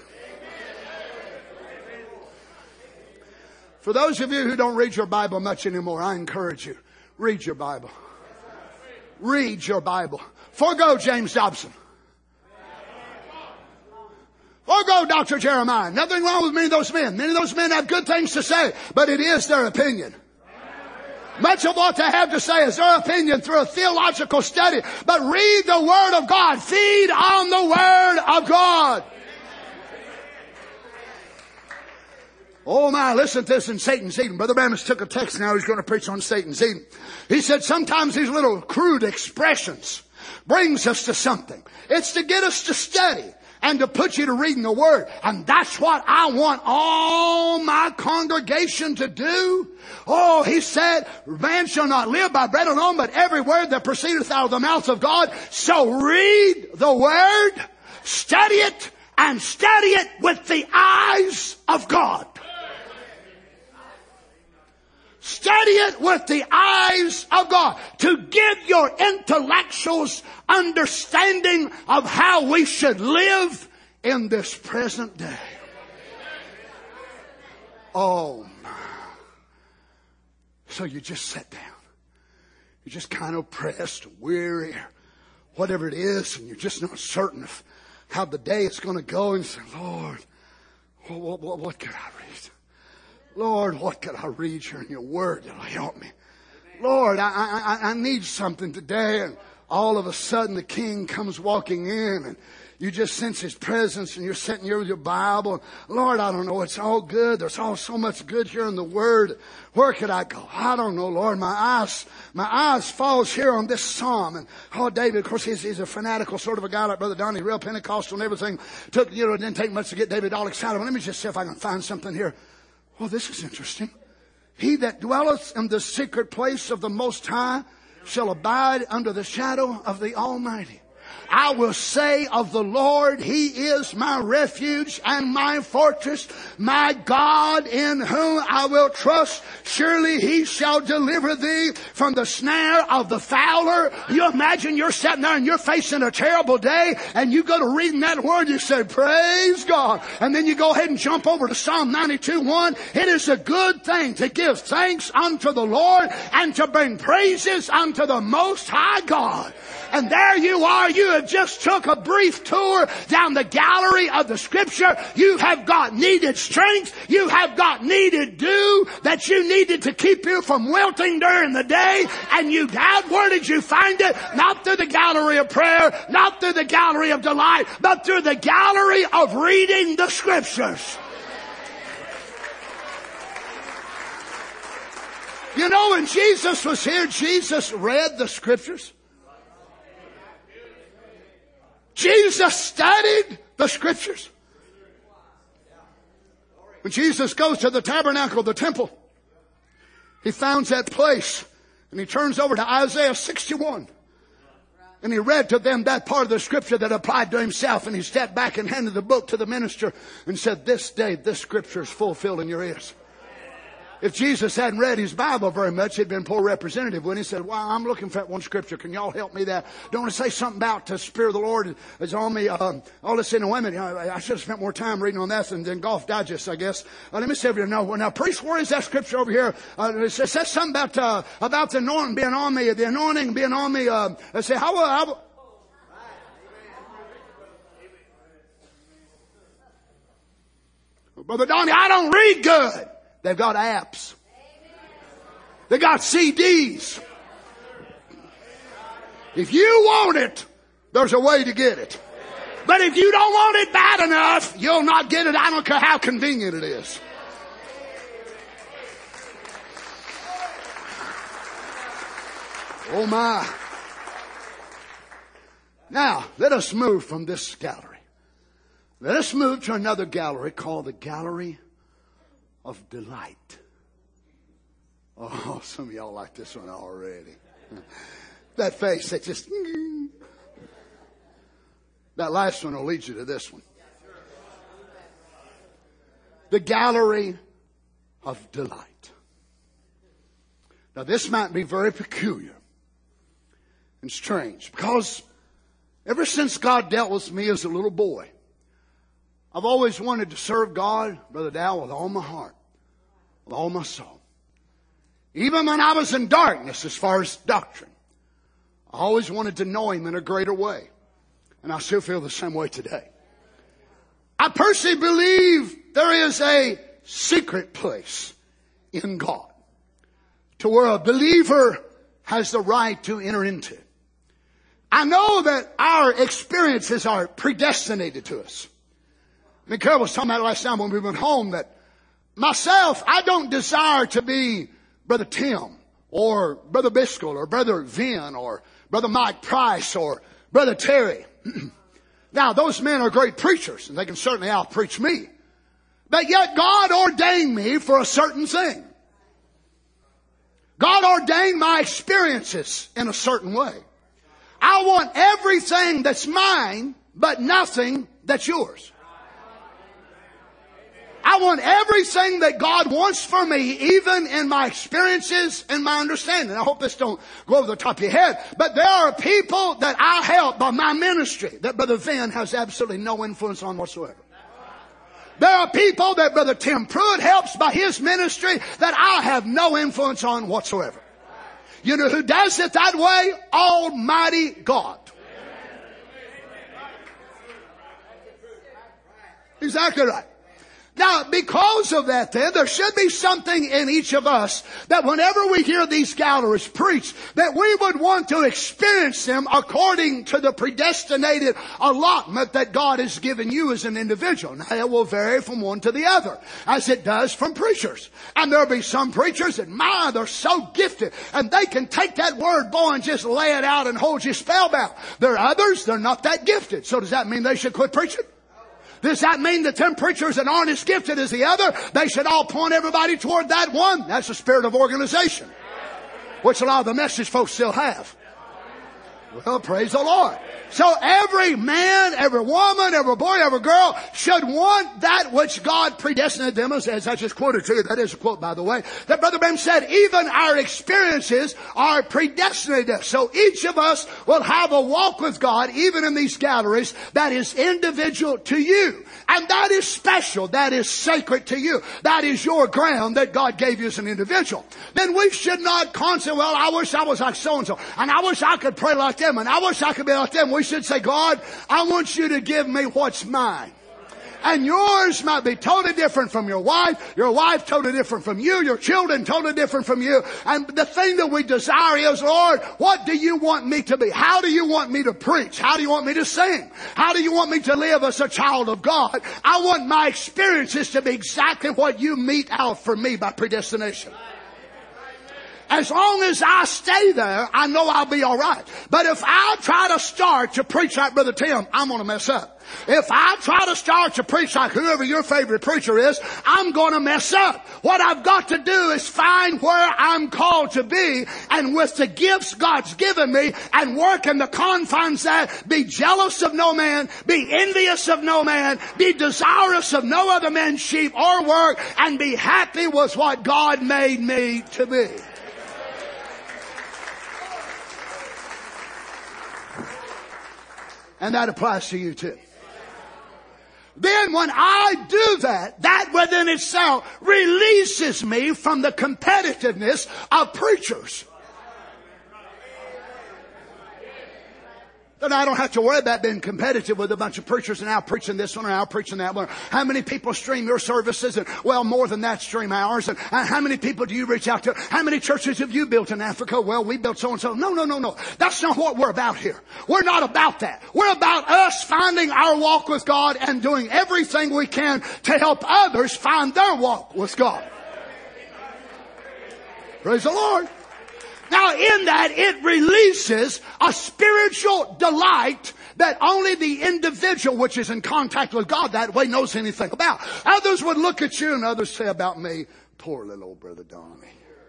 For those of you who don't read your Bible much anymore, I encourage you, read your Bible. Read your Bible. Forgo James Dobson. Forgo Doctor Jeremiah. Nothing wrong with many of those men. Many of those men have good things to say, but it is their opinion. Much of what they have to say is their opinion through a theological study. But read the Word of God. Feed on the Word of God. Oh my, listen to this in Satan's Eden. Brother Branham took a text now, he's going to preach on Satan's Eden. He said sometimes these little crude expressions brings us to something. It's to get us to study and to put you to reading the Word. And that's what I want all my congregation to do. Oh, he said, man shall not live by bread alone, but every word that proceedeth out of the mouth of God. So read the Word, study it, and study it with the eyes of God. Study it with the eyes of God to give your intellectuals understanding of how we should live in this present day. Oh my. So you just sit down. You're just kind of pressed, weary, or whatever it is, and you're just not certain of how the day is going to go, and you say, Lord, what, what, what could I read? Lord, what could I read here in your Word that'll help me? Lord, I, I, I need something today. And all of a sudden the King comes walking in, and you just sense His presence, and you're sitting here with your Bible. Lord, I don't know. It's all good. There's all so much good here in the Word. Where could I go? I don't know, Lord. My eyes, my eyes falls here on this Psalm. And oh, David, of course, he's, he's a fanatical sort of a guy like Brother Donnie, real Pentecostal and everything. Took, you know, it didn't take much to get David all excited. But let me just see if I can find something here. Well, this is interesting. He that dwelleth in the secret place of the Most High shall abide under the shadow of the Almighty. I will say of the Lord, He is my refuge and my fortress, my God in whom I will trust. Surely He shall deliver thee from the snare of the fowler. You imagine you're sitting there and you're facing a terrible day, and you go to reading that word, you say, praise God. And then you go ahead and jump over to Psalm ninety-two one. It is a good thing to give thanks unto the Lord and to bring praises unto the Most High God. And there you are. You have just took a brief tour down the gallery of the Scripture. You have got needed strength. You have got needed dew that you needed to keep you from wilting during the day. And you had, where did you find it? Not through the gallery of prayer, not through the gallery of delight, but through the gallery of reading the Scriptures. You know, when Jesus was here, Jesus read the Scriptures. Jesus studied the Scriptures. When Jesus goes to the tabernacle, the temple, He finds that place and He turns over to Isaiah sixty-one. And He read to them that part of the Scripture that applied to Himself. And He stepped back and handed the book to the minister and said, this day this Scripture is fulfilled in your ears. If Jesus hadn't read His Bible very much, He'd been poor representative when He said, well, I'm looking for that one Scripture. Can y'all help me that? Don't want to say something about the Spirit of the Lord is on me. Um, all this in a women. I should have spent more time reading on that than, than Golf Digest, I guess. Uh, let me see if you know. Now, priest, where is that Scripture over here? Uh, it says something about, uh, about the anointing being on me, the anointing being on me. Uh, I say, how will, how will, Brother Donnie, I don't read good. They've got apps. They got C Ds. If you want it, there's a way to get it. But if you don't want it bad enough, you'll not get it. I don't care how convenient it is. Oh my. Now, let us move from this gallery. Let us move to another gallery called the Gallery of Delight. Oh, some of y'all like this one already. That face, that just... That last one will lead you to this one. The Gallery of Delight. Now, this might be very peculiar and strange, because ever since God dealt with me as a little boy, I've always wanted to serve God, Brother Dow, with all my heart, with all my soul. Even when I was in darkness as far as doctrine, I always wanted to know Him in a greater way. And I still feel the same way today. I personally believe there is a secret place in God to where a believer has the right to enter into. I know that our experiences are predestinated to us. I mean, Carol was talking about last time when we went home that myself, I don't desire to be Brother Tim or Brother Biscoe or Brother Vin or Brother Mike Price or Brother Terry. Now, those men are great preachers and they can certainly out-preach me. But yet God ordained me for a certain thing. God ordained my experiences in a certain way. I want everything that's mine, but nothing that's yours. I want everything that God wants for me, even in my experiences and my understanding. I hope this don't go over the top of your head. But there are people that I help by my ministry that Brother Vin has absolutely no influence on whatsoever. There are people that Brother Tim Pruitt helps by his ministry that I have no influence on whatsoever. You know who does it that way? Almighty God. Exactly right. Now, because of that then, there should be something in each of us that whenever we hear these galleries preach, that we would want to experience them according to the predestinated allotment that God has given you as an individual. Now, it will vary from one to the other, as it does from preachers. And there'll be some preachers that, my, they're so gifted, and they can take that word, boy, and just lay it out and hold you spellbound. There are others, they're not that gifted. So does that mean they should quit preaching? Does that mean that them preachers that aren't as gifted as the other, they should all point everybody toward that one? That's the spirit of organization. which a lot of the message folks still have. Well, praise the Lord. So every man, every woman, every boy, every girl should want that which God predestined them, as, as I just quoted to you. That is a quote, by the way. That Brother Branham said, even our experiences are predestinated. So each of us will have a walk with God, even in these galleries, that is individual to you. And that is special. That is sacred to you. That is your ground that God gave you as an individual. Then we should not constantly, well, I wish I was like so-and-so. And I wish I could pray like them. And I wish I could be like them. We should say, God, I want you to give me what's mine. And yours might be totally different from your wife. Your wife totally different from you. Your children totally different from you. And the thing that we desire is, Lord, what do you want me to be? How do you want me to preach? How do you want me to sing? How do you want me to live as a child of God? I want my experiences to be exactly what you mete out for me by predestination. As long as I stay there, I know I'll be all right. But if I try to start to preach like Brother Tim, I'm going to mess up. If I try to start to preach like whoever your favorite preacher is, I'm going to mess up. What I've got to do is find where I'm called to be, and with the gifts God's given me, and work in the confines that, be jealous of no man, be envious of no man, be desirous of no other man's sheep or work, and be happy with what God made me to be. And that applies to you too. Then when I do that, that within itself releases me from the competitiveness of preachers. Then I don't have to worry about being competitive with a bunch of preachers and now preaching this one and now preaching that one. How many people stream your services? And well, more than that stream ours. And, and how many people do you reach out to? How many churches have you built in Africa? Well, we built so and so. No, no, no, no. That's not what we're about here. We're not about that. We're about us finding our walk with God and doing everything we can to help others find their walk with God. Praise the Lord. Now in that, it releases a spiritual delight that only the individual which is in contact with God that way knows anything about. Others would look at you and others say about me, poor little old Brother Donnie.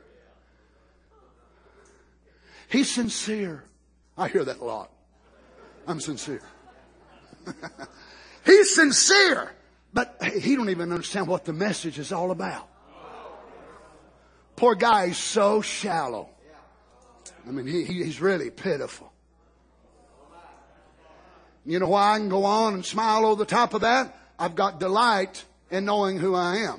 He's sincere. I hear that a lot. I'm sincere. He's sincere, but he don't even understand what the message is all about. Poor guy is so shallow. I mean, he, he's really pitiful. You know why I can go on and smile over the top of that? I've got delight in knowing who I am.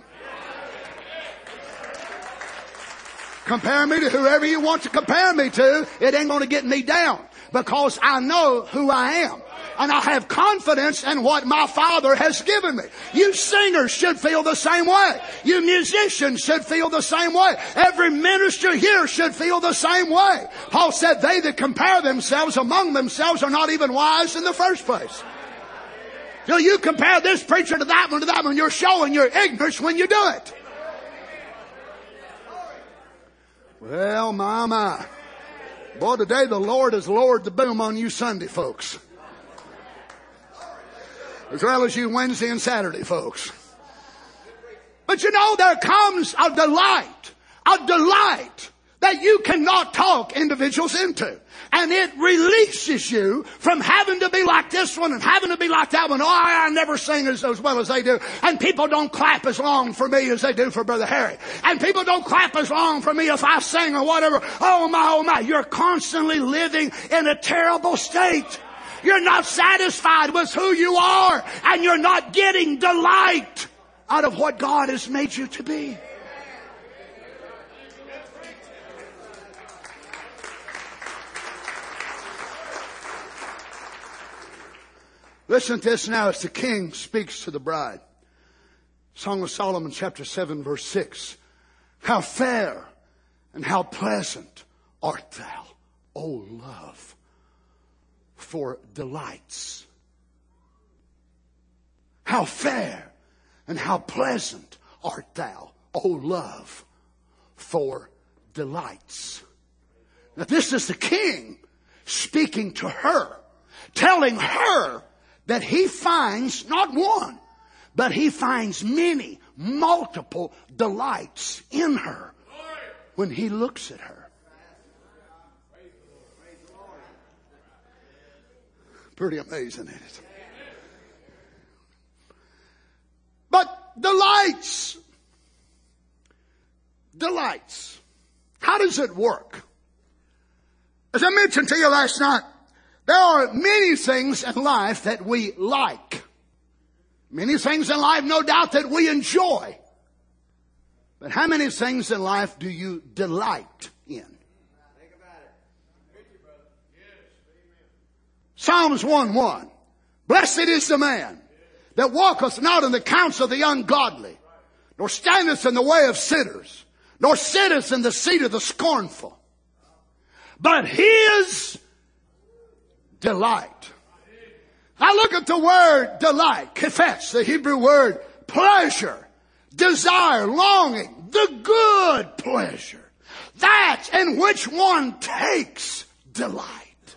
Compare me to whoever you want to compare me to. It ain't going to get me down because I know who I am. And I have confidence in what my Father has given me. You singers should feel the same way. You musicians should feel the same way. Every minister here should feel the same way. Paul said they that compare themselves among themselves are not even wise in the first place. So you compare this preacher to that one to that one, you're showing your ignorance when you do it. Well, my, my. Boy, today the Lord has lowered the boom on you Sunday folks. As well as you Wednesday and Saturday folks. But you know, there comes a delight, a delight that you cannot talk individuals into. And it releases you from having to be like this one and having to be like that one. Oh, I, I never sing as, as well as they do. And people don't clap as long for me as they do for Brother Harry. And people don't clap as long for me if I sing or whatever. Oh my, oh my. You're constantly living in a terrible state. You're not satisfied with who you are, and you're not getting delight out of what God has made you to be. Listen to this now as the king speaks to the bride. Song of Solomon chapter seven verse six. How fair and how pleasant art thou, O love, for delights. How fair and how pleasant art thou, O love, for delights. Now this is the king speaking to her, telling her that he finds not one, but he finds many, multiple delights in her when he looks at her. pretty amazing, isn't it? But delights. Delights. How does it work? As I mentioned to you last night, there are many things in life that we like. Many things in life, no doubt, that we enjoy. But how many things in life do you delight in? Psalms one one. Blessed is the man that walketh not in the counsel of the ungodly, nor standeth in the way of sinners, nor sitteth in the seat of the scornful. But his delight. Now look at the word delight. Kefetz, the Hebrew word pleasure, desire, longing, the good pleasure. That in which one takes delight.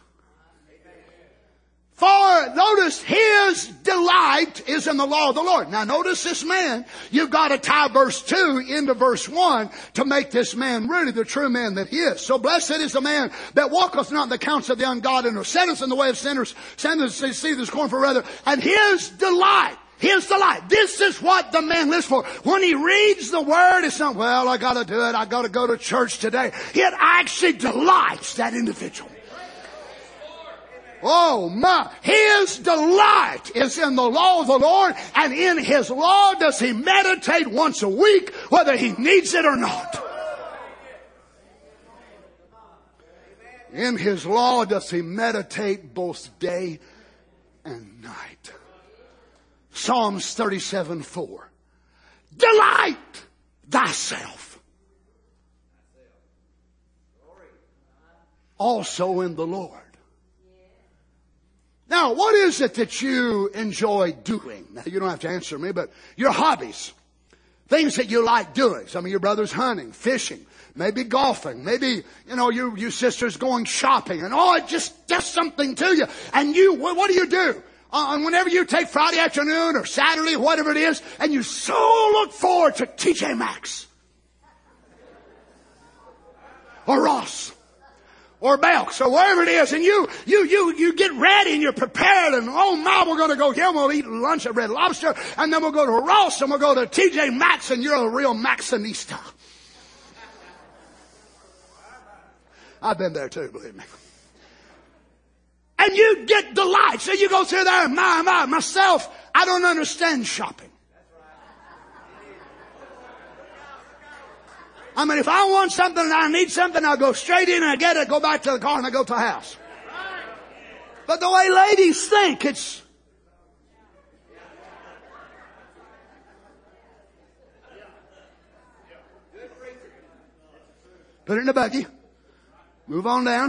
For notice his delight is in the law of the Lord. Now notice this man. You've got to tie verse two into verse one to make this man really the true man that he is. So blessed is the man that walketh not in the counsel of the ungodly, nor sitteth in the way of sinners, sinners see the scornful rather. And his delight. His delight. This is what the man lives for. When he reads the word, it's not, well, I gotta do it. I gotta go to church today. It actually delights that individual. Oh my, his delight is in the law of the Lord, and in his law does he meditate once a week, whether he needs it or not. In his law does he meditate both day and night. Psalms thirty-seven four. Delight thyself also in the Lord. Now, what is it that you enjoy doing? Now, you don't have to answer me, but your hobbies. Things that you like doing. Some of your brothers hunting, fishing, maybe golfing, maybe, you know, you, you sisters going shopping, and oh, it just does something to you. And you, what do you do? Uh, and whenever you take Friday afternoon or Saturday, whatever it is, and you so look forward to T J Maxx. Or Ross. Or Belks, or wherever it is, and you, you, you, you get ready and you're prepared, and oh my, we're going to go here, we'll eat lunch at Red Lobster, and then we'll go to Ross, and we'll go to T J Maxx, and you're a real Maxxinista. I've been there too, believe me. And you get delight, so you go through there, and my, my, myself, I don't understand shopping. I mean, if I want something and I need something, I'll go straight in and I get it, go back to the car and I go to the house. But the way ladies think, it's... Put it in the buggy. Move on down.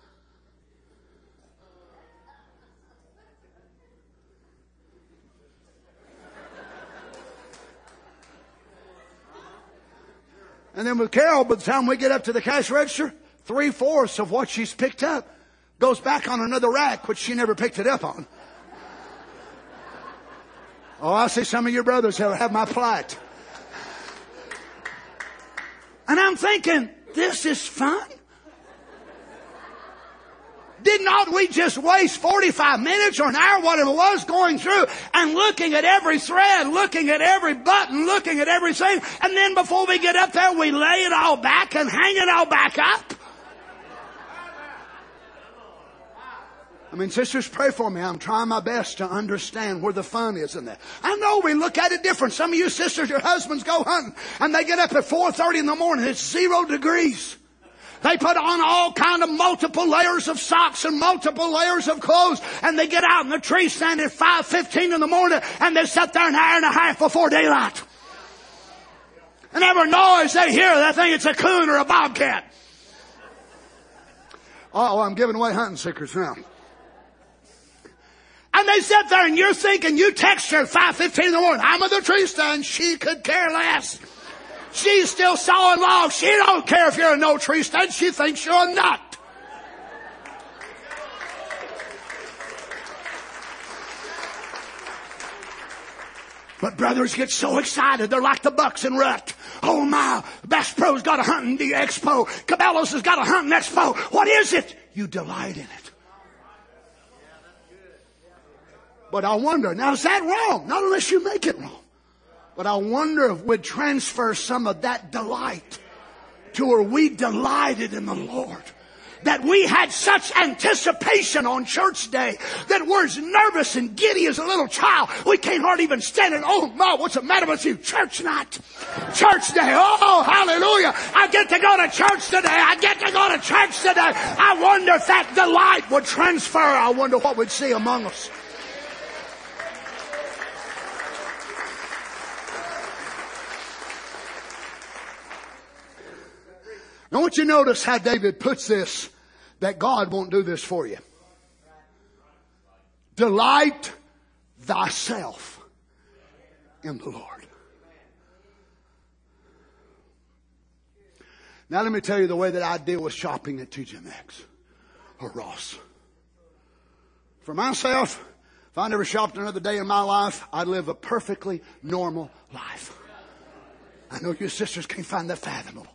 And then with Carol, by the time we get up to the cash register, three-fourths of what she's picked up goes back on another rack, which she never picked it up on. Oh, I see some of your brothers have, have my plight. And I'm thinking, this is fun? Did not we just waste forty-five minutes or an hour, whatever it was, going through and looking at every thread, looking at every button, looking at everything, and then before we get up there, we lay it all back and hang it all back up? I mean, sisters, pray for me. I'm trying my best to understand where the fun is in that. I know we look at it different. Some of you sisters, your husbands go hunting, and they get up at four thirty in the morning. It's zero degrees. They put on all kind of multiple layers of socks and multiple layers of clothes, and they get out in the tree stand at five fifteen in the morning, and they sit there an hour and a half before daylight. And every noise they hear, they think it's a coon or a bobcat. Oh, I'm giving away hunting secrets now. And they sit there, and you're thinking, you text her at five fifteen in the morning, I'm at the tree stand, she could care less. She's still sawing logs. She don't care if you're a no tree stand. She thinks you're a nut. But brothers get so excited. They're like the bucks in rut. Oh my, Bass Pro's got a hunting expo. Cabela's has got a hunting expo. What is it? You delight in it. But I wonder, now is that wrong? Not unless you make it wrong. But I wonder if we'd transfer some of that delight to where we delighted in the Lord. That we had such anticipation on church day that we're as nervous and giddy as a little child. We can't hardly even stand it. Oh my, what's the matter with you? Church night. Church day. Oh, hallelujah. I get to go to church today. I get to go to church today. I wonder if that delight would transfer. I wonder what we'd see among us. Now, I want you to notice how David puts this, that God won't do this for you. Delight thyself in the Lord. Now, let me tell you the way that I deal with shopping at T J Maxx or Ross. For myself, if I never shopped another day in my life, I'd live a perfectly normal life. I know you sisters can't find that fathomable.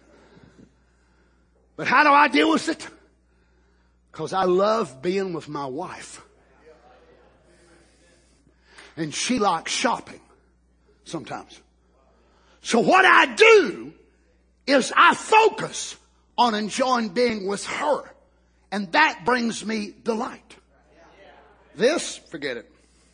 But how do I deal with it? Because I love being with my wife. And she likes shopping sometimes. So what I do is I focus on enjoying being with her. And that brings me delight. This, forget it.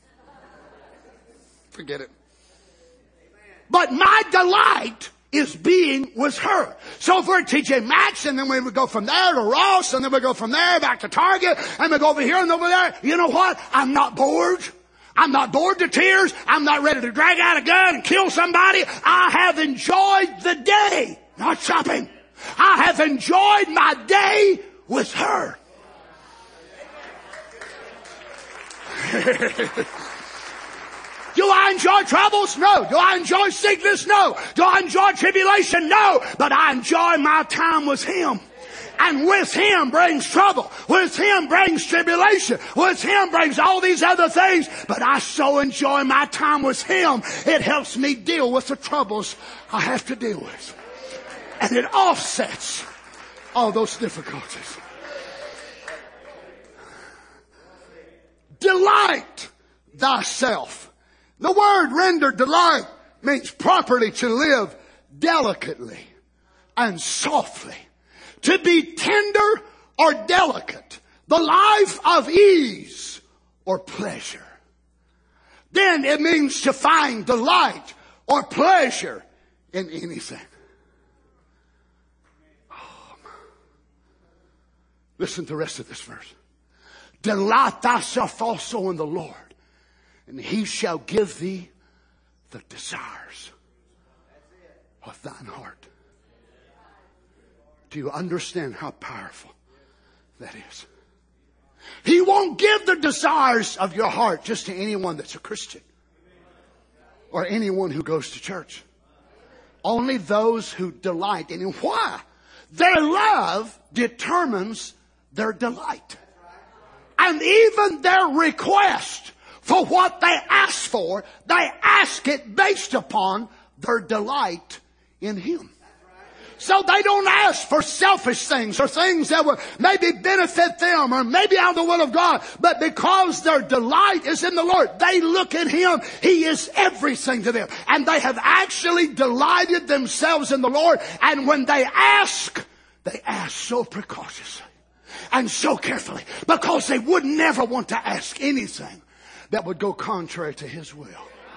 Forget it. But my delight is being with her. So if we're at T J Maxx, and then we would go from there to Ross, and then we go from there back to Target, and we go over here and over there. You know what? I'm not bored. I'm not bored to tears. I'm not ready to drag out a gun and kill somebody. I have enjoyed the day, not shopping. I have enjoyed my day with her. Do I enjoy troubles? No. Do I enjoy sickness? No. Do I enjoy tribulation? No. But I enjoy my time with Him. And with Him brings trouble. With Him brings tribulation. With Him brings all these other things. But I so enjoy my time with Him. It helps me deal with the troubles I have to deal with. And it offsets all those difficulties. Delight thyself. The word rendered delight means properly to live delicately and softly. To be tender or delicate. The life of ease or pleasure. Then it means to find delight or pleasure in anything. Oh, listen to the rest of this verse. Delight thyself also in the Lord, and He shall give thee the desires of thine heart. Do you understand how powerful that is? He won't give the desires of your heart just to anyone that's a Christian or anyone who goes to church. Only those who delight in Him. Why? Their love determines their delight. And even their request for what they ask for, they ask it based upon their delight in Him. So they don't ask for selfish things or things that would maybe benefit them or maybe out of the will of God. But because their delight is in the Lord, they look at Him. He is everything to them. And they have actually delighted themselves in the Lord. And when they ask, they ask so precautiously and so carefully, because they would never want to ask anything that would go contrary to His will.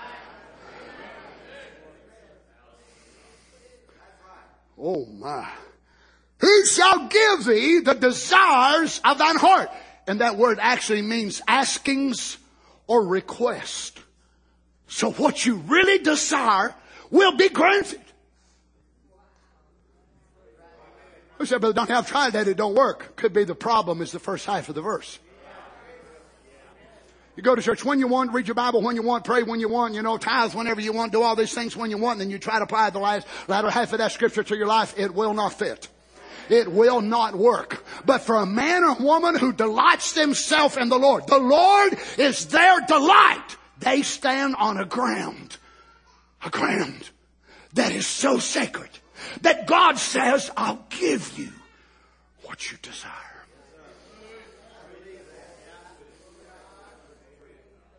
Oh my. He shall give thee the desires of thine heart. And that word actually means askings or request. So what you really desire will be granted. I said, brother, don't have tried that, it don't work. Could be the problem is the first half of the verse. You go to church when you want, read your Bible when you want, pray when you want, you know, tithe whenever you want, do all these things when you want, and then you try to apply the last, latter half of that scripture to your life. It will not fit. It will not work. But for a man or woman who delights themselves in the Lord, the Lord is their delight. They stand on a ground, a ground that is so sacred that God says, I'll give you what you desire.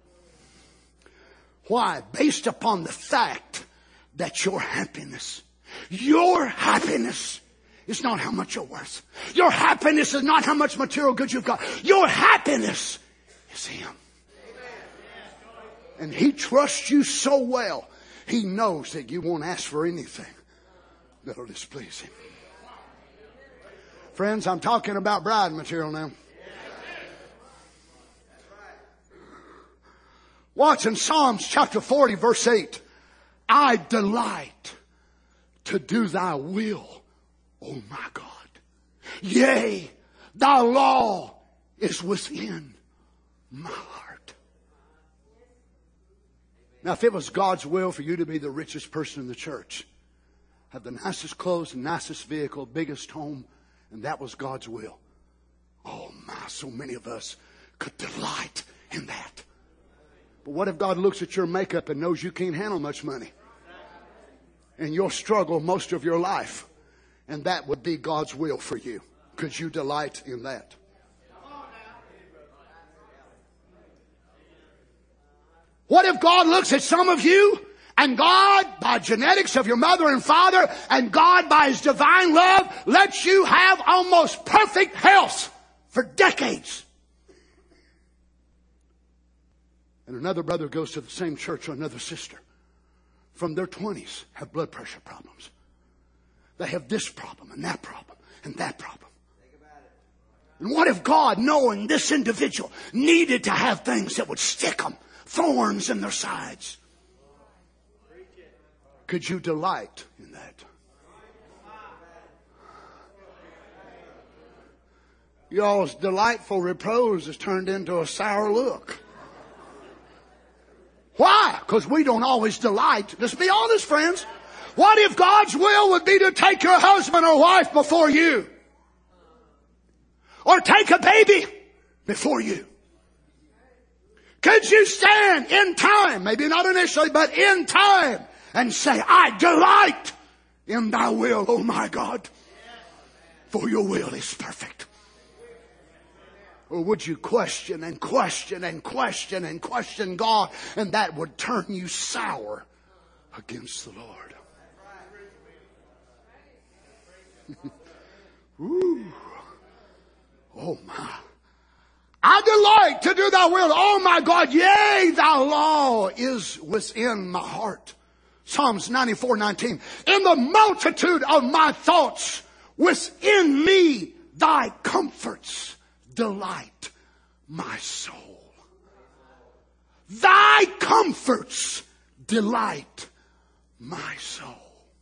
Why? Based upon the fact that your happiness, your happiness is not how much you're worth. Your happiness is not how much material goods you've got. Your happiness is Him. And He trusts you so well, He knows that you won't ask for anything that'll displease Him. Friends, I'm talking about bride material now. Watch in Psalms chapter forty verse eight. I delight to do thy will, O my God. Yea, thy law is within my heart. Now, if it was God's will for you to be the richest person in the church, have the nicest clothes, the nicest vehicle, biggest home, and that was God's will, oh my, so many of us could delight in that. But what if God looks at your makeup and knows you can't handle much money? And you'll struggle most of your life. And that would be God's will for you. Could you delight in that? What if God looks at some of you, and God, by genetics of your mother and father, and God, by His divine love, lets you have almost perfect health for decades? And another brother goes to the same church, or another sister, from their twenties, have blood pressure problems. They have this problem and that problem and that problem. And what if God, knowing this individual needed to have things that would stick them, thorns in their sides? Could you delight in that? Y'all's delightful repose has turned into a sour look. Why? Because we don't always delight. Let's be honest, friends. What if God's will would be to take your husband or wife before you? Or take a baby before you? Could you stand in time, maybe not initially, but in time, and say, I delight in thy will, oh my God, for your will is perfect? Or would you question and question and question and question God, and that would turn you sour against the Lord? Ooh. Oh my. I delight to do thy will. Oh my God, yea, thy law is within my heart. Psalms ninety-four nineteen. In the multitude of my thoughts, within me thy comforts delight my soul. Thy comforts delight my soul.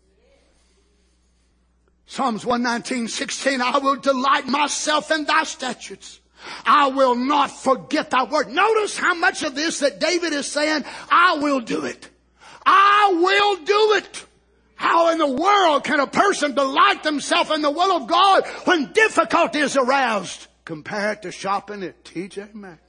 Psalms one nineteen sixteen. I will delight myself in thy statutes. I will not forget thy word. Notice how much of this that David is saying, I will do it. I will do it. How in the world can a person delight themselves in the will of God when difficulty is aroused? Compare it to shopping at T J Maxx.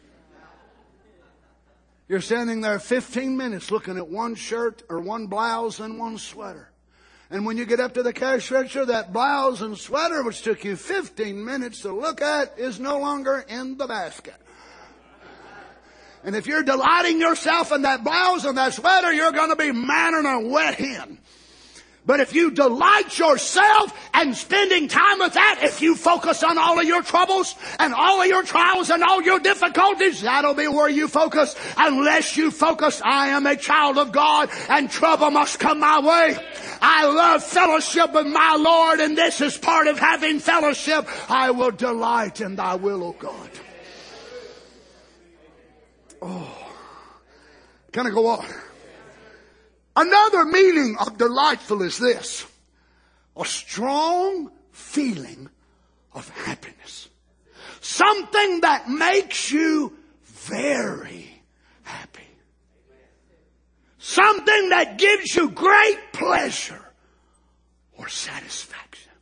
You're standing there fifteen minutes looking at one shirt or one blouse and one sweater. And when you get up to the cash register, that blouse and sweater, which took you fifteen minutes to look at, is no longer in the basket. And if you're delighting yourself in that blouse and that sweater, you're going to be manning a wet hen. But if you delight yourself and spending time with that, if you focus on all of your troubles and all of your trials and all your difficulties, that'll be where you focus. Unless you focus, I am a child of God and trouble must come my way. I love fellowship with my Lord, and this is part of having fellowship. I will delight in thy will, O God. Oh, can I go on? Another meaning of delightful is this: a strong feeling of happiness. Something that makes you very happy. Something that gives you great pleasure or satisfaction.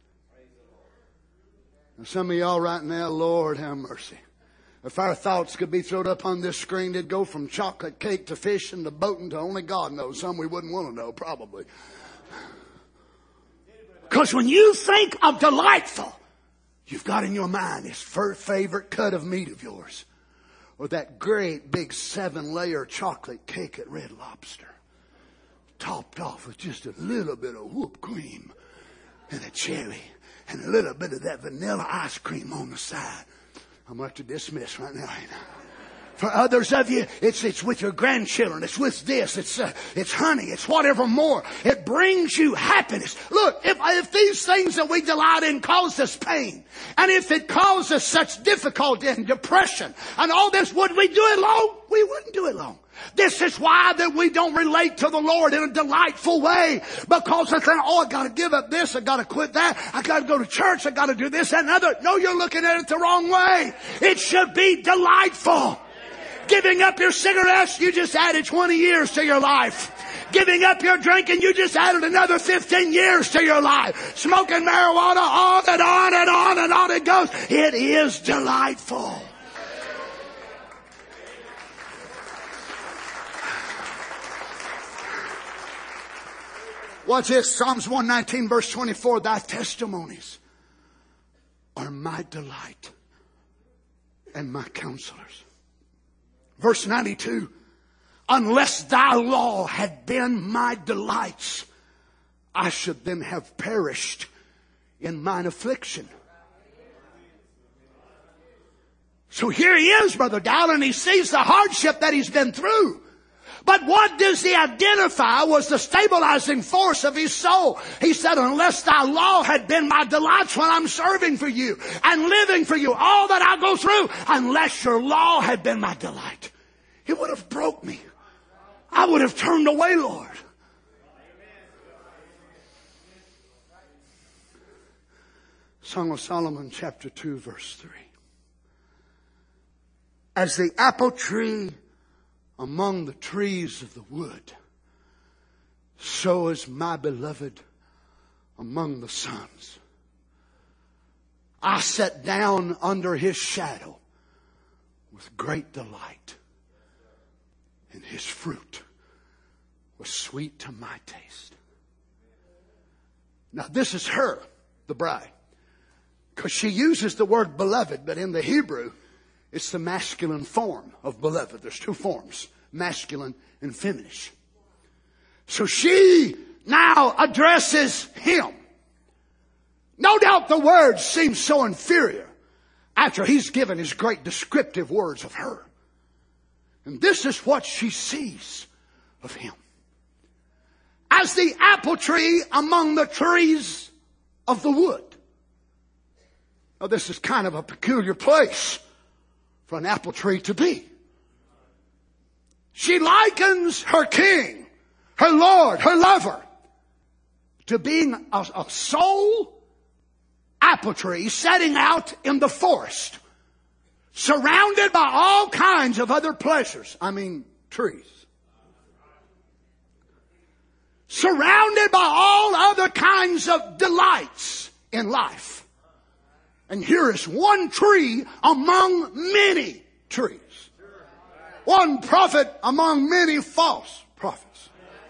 Now, some of y'all right now, Lord have mercy. If our thoughts could be thrown up on this screen, they'd go from chocolate cake to fishing to boating to only God knows. Some we wouldn't want to know, probably. Because when you think of delightful, you've got in your mind this favorite cut of meat of yours. or that great big seven layer chocolate cake at Red Lobster, topped off with just a little bit of whipped cream and a cherry and a little bit of that vanilla ice cream on the side. I'm going to have to dismiss right now. For others of you, it's it's with your grandchildren. It's with this. It's uh, it's honey. It's whatever more. It brings you happiness. Look, if if these things that we delight in cause us pain, and if it causes us such difficulty and depression and all this, would we do it long? We wouldn't do it long. This is why that we don't relate to the Lord in a delightful way. Because we think, oh, I got to give up this. I got to quit that. I got to go to church. I got to do this, that, and other. No, you're looking at it the wrong way. It should be delightful. Giving up your cigarettes, you just added twenty years to your life. Giving up your drinking, you just added another fifteen years to your life. Smoking marijuana, on and on and on and on it goes. It is delightful. Watch this, Psalms one nineteen verse twenty-four. Thy testimonies are my delight and my counselors. Verse ninety-two, unless thy law had been my delights, I should then have perished in mine affliction. So here he is, Brother Dowling. He sees the hardship that he's been through. But what does he identify was the stabilizing force of his soul? He said, unless thy law had been my delights when I'm serving for you and living for you, all that I go through, unless your law had been my delight, it would have broke me. I would have turned away, Lord. Song of Solomon, chapter two, verse three. As the apple tree among the trees of the wood, so is my beloved among the sons. I sat down under his shadow with great delight, and his fruit was sweet to my taste. Now this is her, the bride, because she uses the word beloved, but in the Hebrew, it's the masculine form of beloved. There's two forms, masculine and feminine. So she now addresses him. No doubt the words seem so inferior after he's given his great descriptive words of her. And this is what she sees of him. As the apple tree among the trees of the wood. Now this is kind of a peculiar place for an apple tree to be. She likens her king, her Lord, her lover, to being a, a sole apple tree setting out in the forest, surrounded by all kinds of other pleasures. I mean, trees. Surrounded by all other kinds of delights in life. And here is one tree among many trees. One prophet among many false prophets.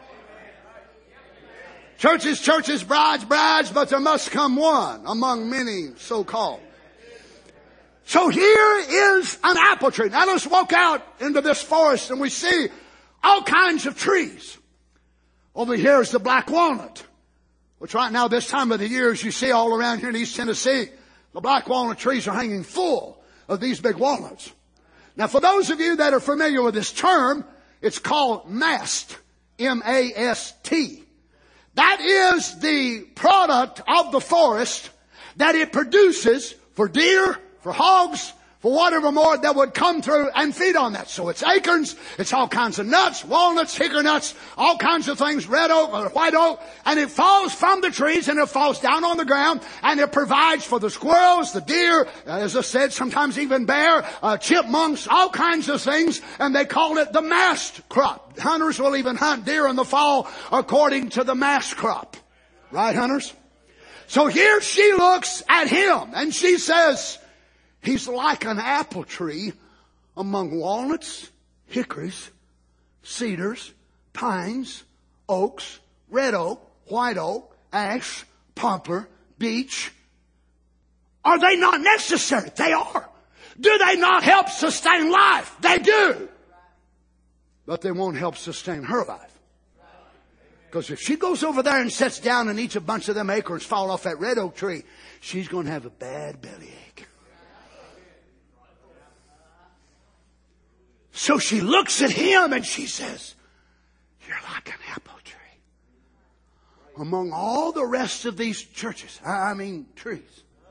Churches, churches, brides, brides, but there must come one among many so-called. So here is an apple tree. Now let's walk out into this forest and we see all kinds of trees. Over here is the black walnut, which right now this time of the year, as you see all around here in East Tennessee, the black walnut trees are hanging full of these big walnuts. Now for those of you that are familiar with this term, it's called mast. M A S T. That is the product of the forest that it produces for deer, for hogs, for whatever more that would come through and feed on that. So it's acorns, it's all kinds of nuts, walnuts, hickory nuts, all kinds of things, red oak or white oak, and it falls from the trees and it falls down on the ground and it provides for the squirrels, the deer, as I said, sometimes even bear, uh, chipmunks, all kinds of things, and they call it the mast crop. Hunters will even hunt deer in the fall according to the mast crop. Right, hunters? So here she looks at him and she says, he's like an apple tree among walnuts, hickories, cedars, pines, oaks, red oak, white oak, ash, poplar, beech. Are they not necessary? They are. Do they not help sustain life? They do. But they won't help sustain her life. Because if she goes over there and sits down and eats a bunch of them acorns fall off that red oak tree, she's going to have a bad bellyache. So she looks at him and she says, you're like an apple tree. Among all the rest of these churches, I mean trees.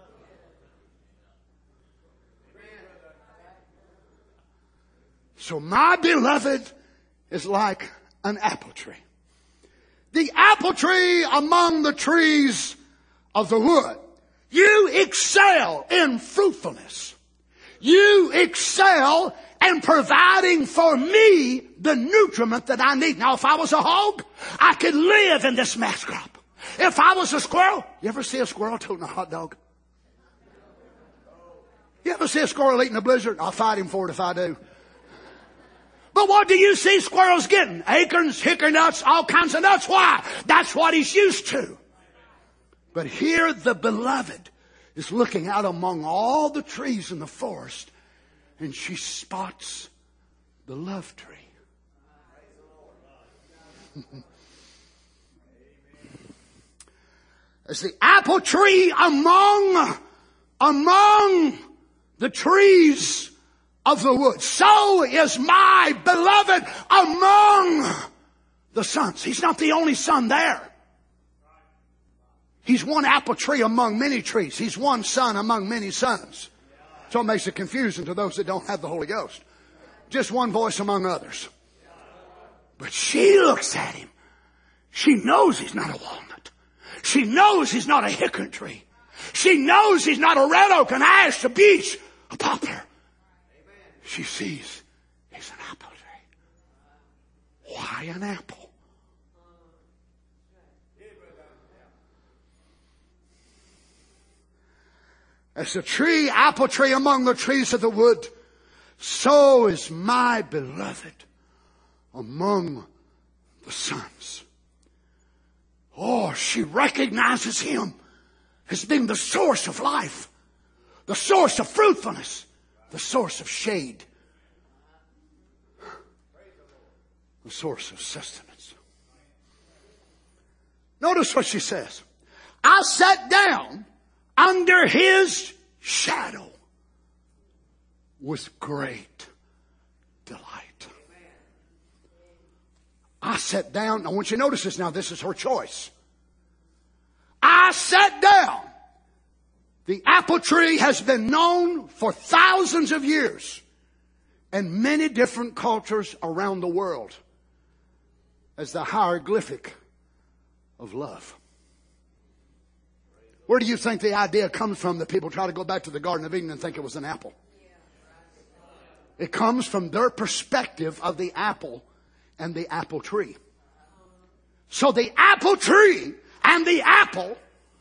So my beloved is like an apple tree. The apple tree among the trees of the wood. You excel in fruitfulness. You excel in providing for me the nutriment that I need. Now, if I was a hog, I could live in this mass crop. If I was a squirrel, you ever see a squirrel toting a hot dog? You ever see a squirrel eating a blizzard? I'll fight him for it if I do. But what do you see squirrels getting? Acorns, hickory nuts, all kinds of nuts. Why? That's what he's used to. But here the beloved is looking out among all the trees in the forest, and she spots the love tree. As the apple tree among, among the trees of the wood, so is my beloved among the sons. He's not the only son there. He's one apple tree among many trees. He's one son among many sons. So it makes it confusing to those that don't have the Holy Ghost. Just one voice among others. But she looks at him. She knows he's not a walnut. She knows he's not a hickory tree. She knows he's not a red oak, an ash, a beech, a poplar. She sees he's an apple tree. Why an apple? As the tree, apple tree among the trees of the wood, so is my beloved among the sons. Oh, she recognizes him as being the source of life, the source of fruitfulness, the source of shade, the source of sustenance. Notice what she says. I sat down under his shadow with great delight. I sat down. I want you to notice this now. This is her choice. I sat down. The apple tree has been known for thousands of years in many different cultures around the world as the hieroglyphic of love. Where do you think the idea comes from that people try to go back to the Garden of Eden and think it was an apple? It comes from their perspective of the apple and the apple tree. So the apple tree and the apple,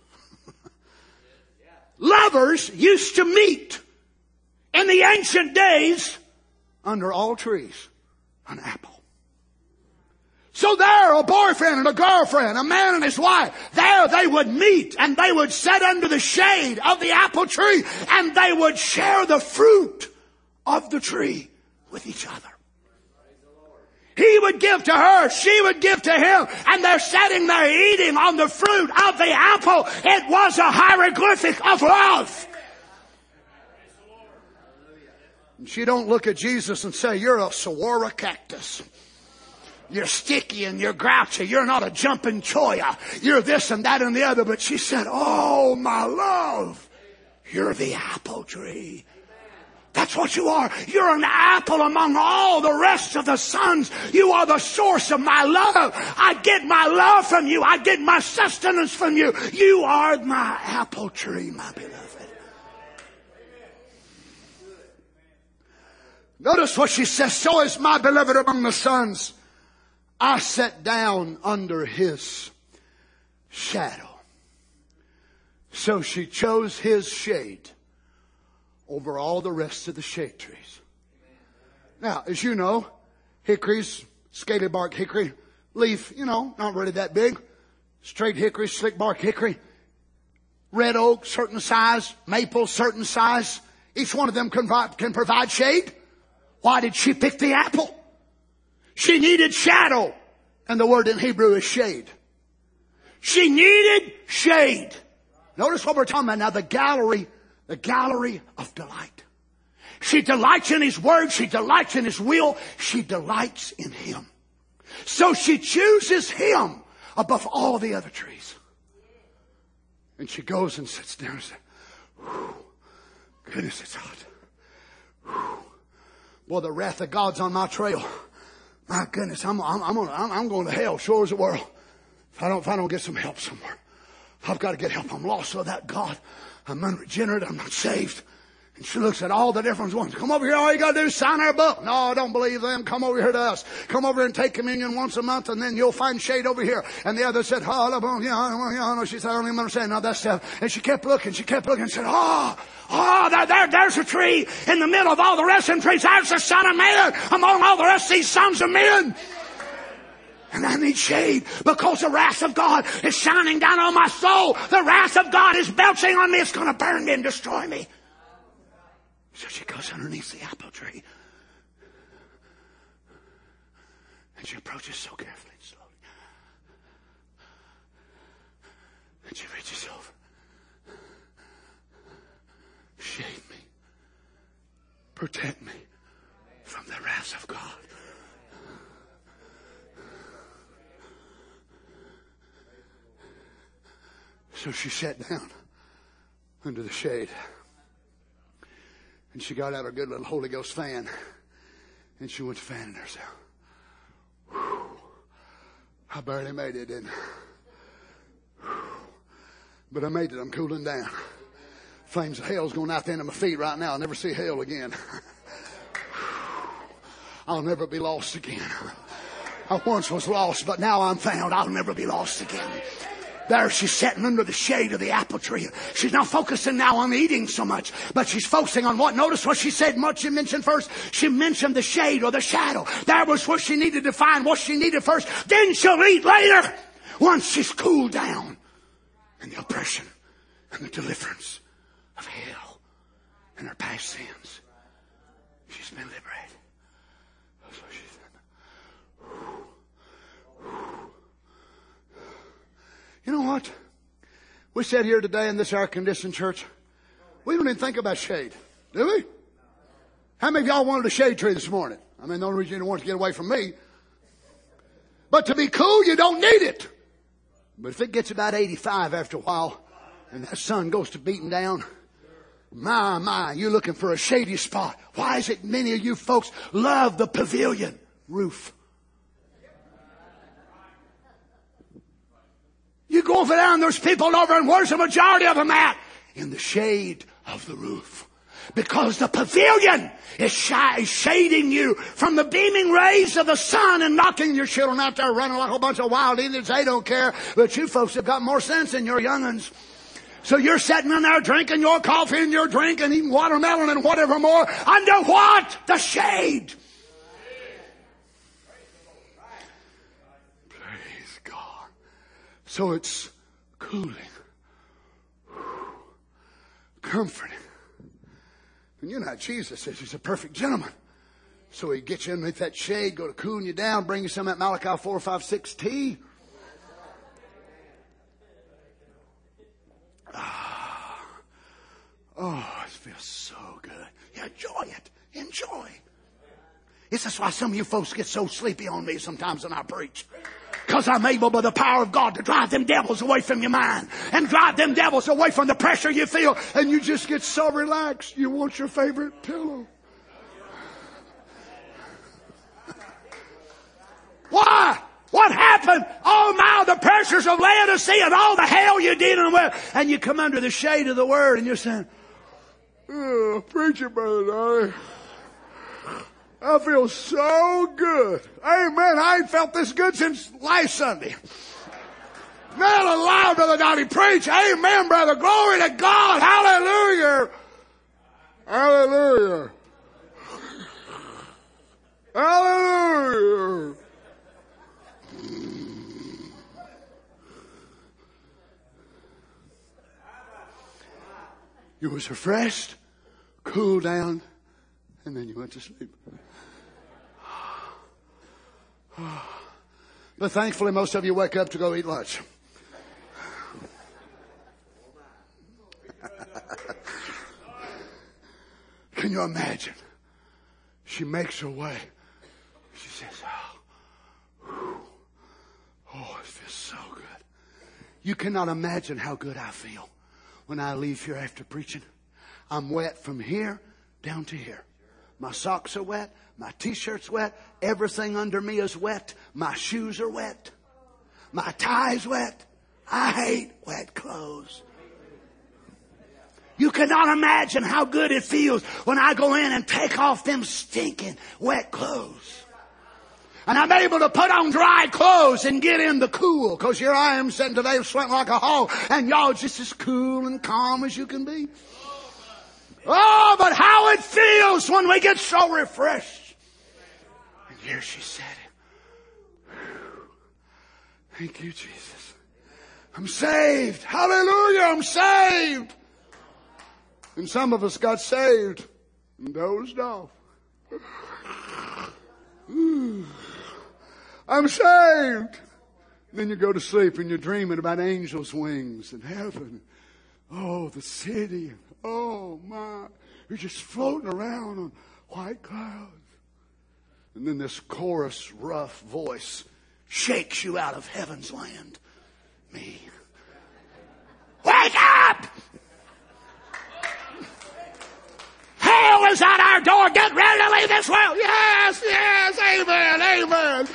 lovers used to meet in the ancient days under all trees, an apple. So there, a boyfriend and a girlfriend, a man and his wife, there they would meet and they would sit under the shade of the apple tree and they would share the fruit of the tree with each other. He would give to her, she would give to him, and they're sitting there eating on the fruit of the apple. It was a hieroglyphic of love. And she don't look at Jesus and say, you're a saguaro cactus. You're sticky and you're grouchy. You're not a jumping cholla. You're this and that and the other. But she said, oh, my love, you're the apple tree. That's what you are. You're an apple among all the rest of the sons. You are the source of my love. I get my love from you. I get my sustenance from you. You are my apple tree, my beloved. Notice what she says. So is my beloved among the sons. I sat down under his shadow. So she chose his shade over all the rest of the shade trees. Now, as you know, hickories, scaly bark hickory, leaf, you know, not really that big. Straight hickory, slick bark hickory. Red oak, certain size. Maple, certain size. Each one of them can provide, can provide shade. Why did she pick the apple? She needed shadow. And the word in Hebrew is shade. She needed shade. Notice what we're talking about now. The gallery, the gallery of delight. She delights in His word. She delights in His will. She delights in Him. So she chooses Him above all the other trees. And she goes and sits down and says, whew, goodness, it's hot. Whew. Boy, the wrath of God's on my trail. My goodness, I'm, I'm, I'm, gonna, I'm, I'm going to hell, sure as the world. If I don't, if I don't get some help somewhere. I've got to get help. I'm lost without God. I'm unregenerate. I'm not saved. And she looks at all the different ones. Come over here. All you got to do is sign our book. No, I don't believe them. Come over here to us. Come over and take communion once a month, and then you'll find shade over here. And the other said, oh, yeah, she said, I don't even understand all that stuff. And she kept looking. She kept looking and said, oh, oh, there, there, there's a tree in the middle of all the rest of them trees. There's the Son of Man among all the rest of these sons of men. And I need shade because the wrath of God is shining down on my soul. The wrath of God is belching on me. It's going to burn me and destroy me. So she goes underneath the apple tree. And she approaches so carefully and slowly. And she reaches over. Shade me. Protect me from the wrath of God. So she sat down under the shade. And she got out her good little Holy Ghost fan. And she went to fanning herself. Whew. I barely made it, didn't I? Whew. But I made it. I'm cooling down. Flames of hell's going out the end of my feet right now. I'll never see hell again. I'll never be lost again. I once was lost, but now I'm found. I'll never be lost again. There she's sitting under the shade of the apple tree. She's not focusing now on eating so much, but she's focusing on what? Notice what she said. What she mentioned first. She mentioned the shade or the shadow. That was what she needed to find, what she needed first. Then she'll eat later. Once she's cooled down. And the oppression and the deliverance of hell and her past sins. She's been liberated. That's what she said. You know what? We sat here today in this air-conditioned church. We don't even think about shade, do we? How many of y'all wanted a shade tree this morning? I mean, the only reason you don't want to get away from me. But to be cool, you don't need it. But if it gets about eighty-five after a while, and that sun goes to beating down, my, my, you're looking for a shady spot. Why is it many of you folks love the pavilion roof? You go over there and there's people over, and where's the majority of them at? In the shade of the roof. Because the pavilion is sh- shading you from the beaming rays of the sun and knocking your children out there running like a bunch of wild Indians. They don't care. But you folks have got more sense than your young'uns. So you're sitting in there drinking your coffee and your drink and eating watermelon and whatever more. Under what? The shade. So it's cooling, comforting. And you know how Jesus says He's a perfect gentleman. So He gets you underneath that shade, go to cooling you down, bring you some of that Malachi four, five, six tea. Ah. Oh, it feels so good. You enjoy it. Enjoy. This is why some of you folks get so sleepy on me sometimes when I preach. Because I'm able by the power of God to drive them devils away from your mind. And drive them devils away from the pressure you feel. And you just get so relaxed. You want your favorite pillow. Why? What happened? Oh my, the pressures of Laodicea and all the hell you're dealing with. And you come under the shade of the Word and you're saying, oh, preacher, brother, darling. I feel so good. Amen. I ain't felt this good since last Sunday. Man alive, Brother Donnie. Preach. Amen, brother. Glory to God. Hallelujah. Hallelujah. Hallelujah. You was refreshed, cool down, and then you went to sleep. But thankfully, most of you wake up to go eat lunch. Can you imagine? She makes her way. She says, oh, whew. Oh, it feels so good. You cannot imagine how good I feel when I leave here after preaching. I'm wet from here down to here. My socks are wet. My t-shirt's wet. Everything under me is wet. My shoes are wet. My tie's wet. I hate wet clothes. You cannot imagine how good it feels when I go in and take off them stinking wet clothes. And I'm able to put on dry clothes and get in the cool. Because here I am sitting today sweating like a hog. And y'all just as cool and calm as you can be. Oh, but how it feels when we get so refreshed. And here she said it. Thank you, Jesus. I'm saved. Hallelujah, I'm saved. And some of us got saved and dozed off. I'm saved. Then you go to sleep and you're dreaming about angels' wings and heaven. Oh, the city. Oh, my. You're just floating around on white clouds. And then this chorus, rough voice shakes you out of heaven's land. Me. Wake up! Hell is at our door. Get ready to leave this world. Yes, yes, amen, amen.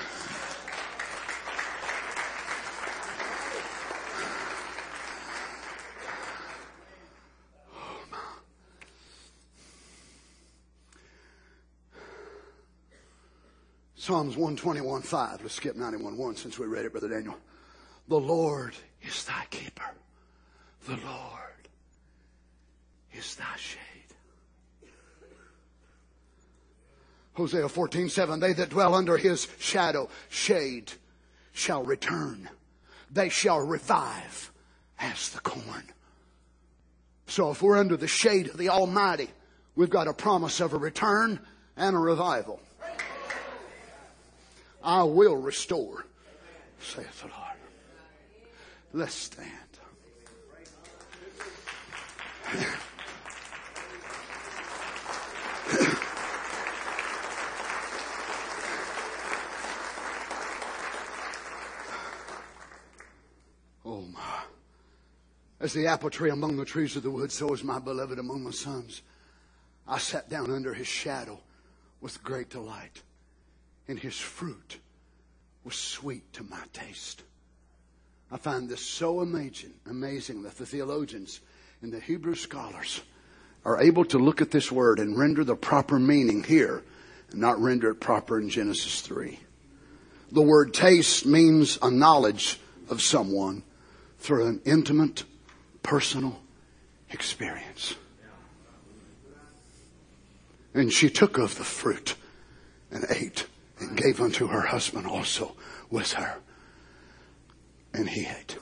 Psalms one twenty-one five. Let's skip ninety-one one since we read it, Brother Daniel. The Lord is thy keeper. The Lord is thy shade. Hosea fourteen seven. They that dwell under his shadow, shade, shall return. They shall revive as the corn. So if we're under the shade of the Almighty, we've got a promise of a return and a revival. I will restore, saith the Lord. Let's stand. Oh my. As the apple tree among the trees of the wood, so is my beloved among my sons. I sat down under his shadow with great delight. And his fruit was sweet to my taste. I find this so amazing, amazing that the theologians and the Hebrew scholars are able to look at this word and render the proper meaning here and not render it proper in Genesis three. The word taste means a knowledge of someone through an intimate, personal experience. And she took of the fruit and ate. And gave unto her husband also with her. And he ate.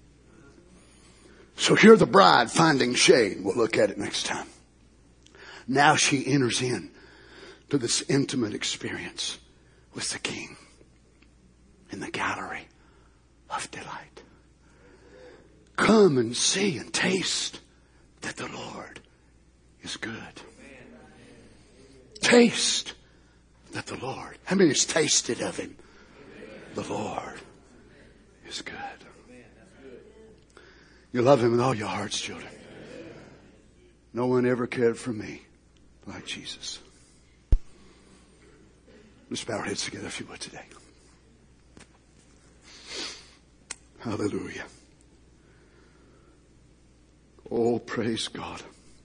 So here the bride finding shade. We'll look at it next time. Now she enters in to this intimate experience with the King in the gallery of delight. Come and see and taste that the Lord is good. Taste that the Lord, how many has tasted of him? The Lord is good. You love him with all your hearts, children. No one ever cared for me like Jesus. Let's bow our heads together if you would today. Hallelujah. Oh, praise God.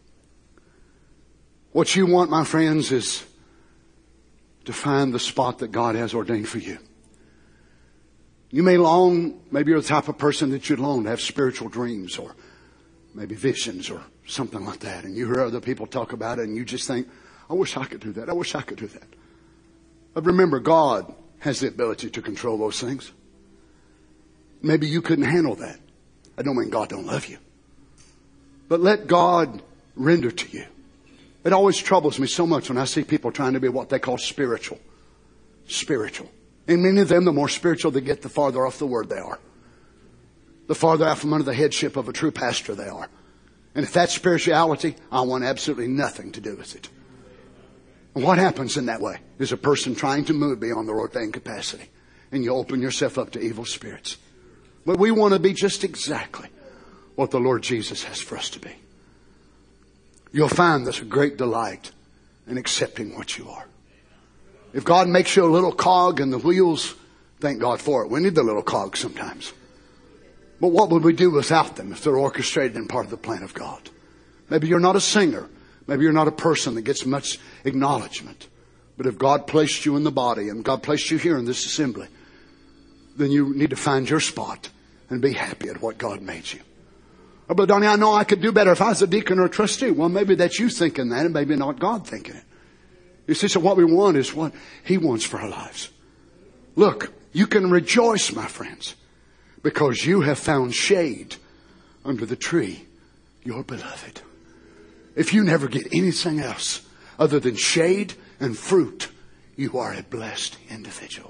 What you want, my friends, is to find the spot that God has ordained for you. You may long, maybe you're the type of person that you'd long to have spiritual dreams or maybe visions or something like that. And you hear other people talk about it and you just think, I wish I could do that. I wish I could do that. But remember, God has the ability to control those things. Maybe you couldn't handle that. I don't mean God don't love you. But let God render to you It always troubles me so much when I see people trying to be what they call spiritual. Spiritual. And many of them, the more spiritual they get, the farther off the Word they are. The farther out from under the headship of a true pastor they are. And if that's spirituality, I want absolutely nothing to do with it. And what happens in that way is a person trying to move beyond their ordained capacity. And you open yourself up to evil spirits. But we want to be just exactly what the Lord Jesus has for us to be. You'll find there's a great delight in accepting what you are. If God makes you a little cog in the wheels, thank God for it. We need the little cogs sometimes. But what would we do without them if they're orchestrated and part of the plan of God? Maybe you're not a singer. Maybe you're not a person that gets much acknowledgement. But if God placed you in the body and God placed you here in this assembly, then you need to find your spot and be happy at what God made you. Oh, but Donnie, I know I could do better if I was a deacon or a trustee. Well, maybe that's you thinking that and maybe not God thinking it. You see, so what we want is what He wants for our lives. Look, you can rejoice, my friends, because you have found shade under the tree, your beloved. If you never get anything else other than shade and fruit, you are a blessed individual.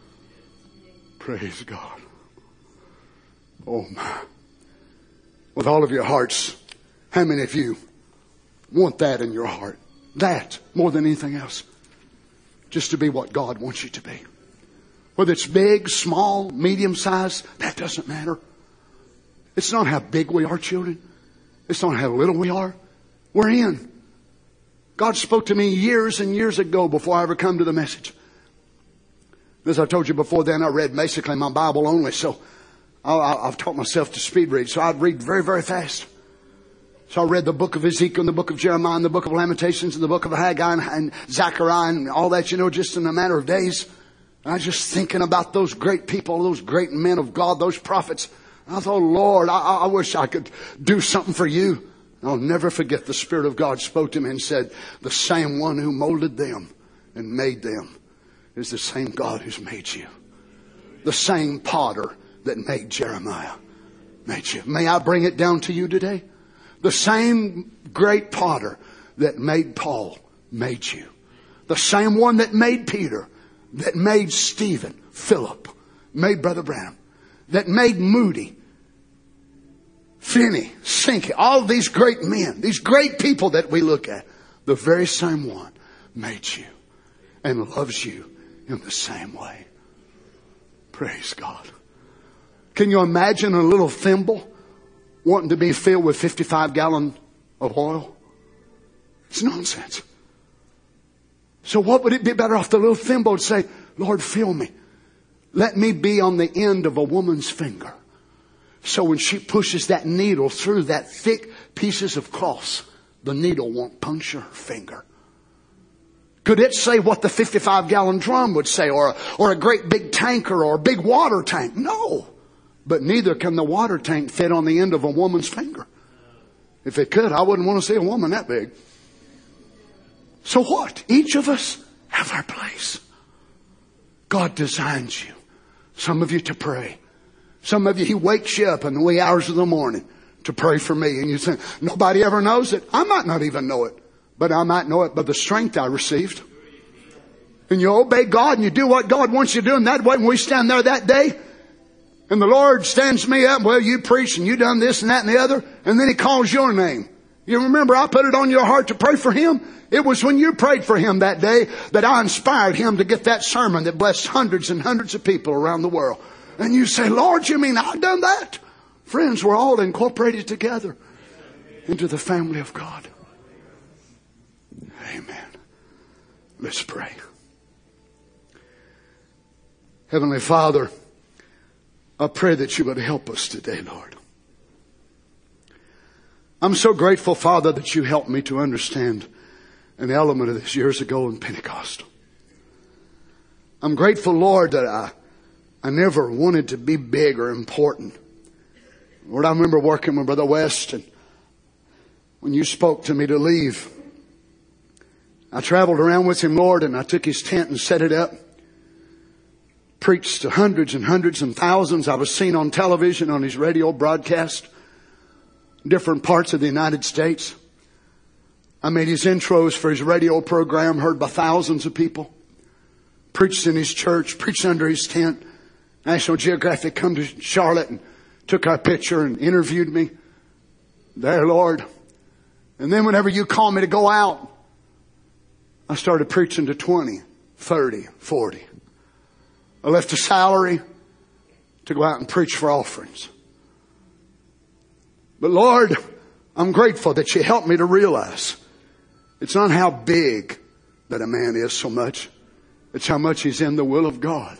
Praise God. Oh my. With all of your hearts, how many of you want that in your heart? That more than anything else. Just to be what God wants you to be. Whether it's big, small, medium size, that doesn't matter. It's not how big we are, children. It's not how little we are. We're in. God spoke to me years and years ago before I ever come to the message. As I told you before then, I read basically my Bible only, so I, I've taught myself to speed read, so I'd read very, very fast. So I read the book of Ezekiel and the book of Jeremiah and the book of Lamentations and the book of Haggai and, and Zechariah and all that, you know, just in a matter of days. And I was just thinking about those great people, those great men of God, those prophets. And I thought, Lord, I, I wish I could do something for you. And I'll never forget the Spirit of God spoke to me and said, the same one who molded them and made them is the same God who's made you. The same potter that made Jeremiah made you. May I bring it down to you today? The same great potter that made Paul made you. The same one that made Peter, that made Stephen, Philip, made Brother Branham, that made Moody, Finney, Sankey, all these great men, these great people that we look at, the very same one made you and loves you in the same way. Praise God. Can you imagine a little thimble wanting to be filled with fifty-five gallons of oil? It's nonsense. So what would it be better off the little thimble to say, Lord, fill me. Let me be on the end of a woman's finger. So when she pushes that needle through that thick pieces of cloth, the needle won't puncture her finger. Could it say what the fifty-five gallon drum would say, or a, or a great big tanker or a big water tank? No. But neither can the water tank fit on the end of a woman's finger. If it could, I wouldn't want to see a woman that big. So what? Each of us have our place. God designs you. Some of you to pray. Some of you, He wakes you up in the wee hours of the morning to pray for me. And you think, nobody ever knows it. I might not even know it. But I might know it by the strength I received. And you obey God and you do what God wants you to do. And that way, when we stand there that day, and the Lord stands me up, well, you preached and you done this and that and the other. And then He calls your name. You remember I put it on your heart to pray for him? It was when you prayed for him that day that I inspired him to get that sermon that blessed hundreds and hundreds of people around the world. And you say, Lord, you mean I've done that? Friends, we're all incorporated together into the family of God. Amen. Let's pray. Heavenly Father, I pray that you would help us today, Lord. I'm so grateful, Father, that you helped me to understand an element of this years ago in Pentecost. I'm grateful, Lord, that I, I never wanted to be big or important. Lord, I remember working with Brother West, and when you spoke to me to leave, I traveled around with him, Lord, and I took his tent and set it up. Preached to hundreds and hundreds and thousands. I was seen on television, on his radio broadcast, different parts of the United States. I made his intros for his radio program, heard by thousands of people. Preached in his church, preached under his tent. National Geographic come to Charlotte and took our picture and interviewed me. There, Lord. And then whenever you call me to go out, I started preaching to twenty, thirty, forty. I left a salary to go out and preach for offerings. But Lord, I'm grateful that you helped me to realize it's not how big that a man is so much. It's how much he's in the will of God.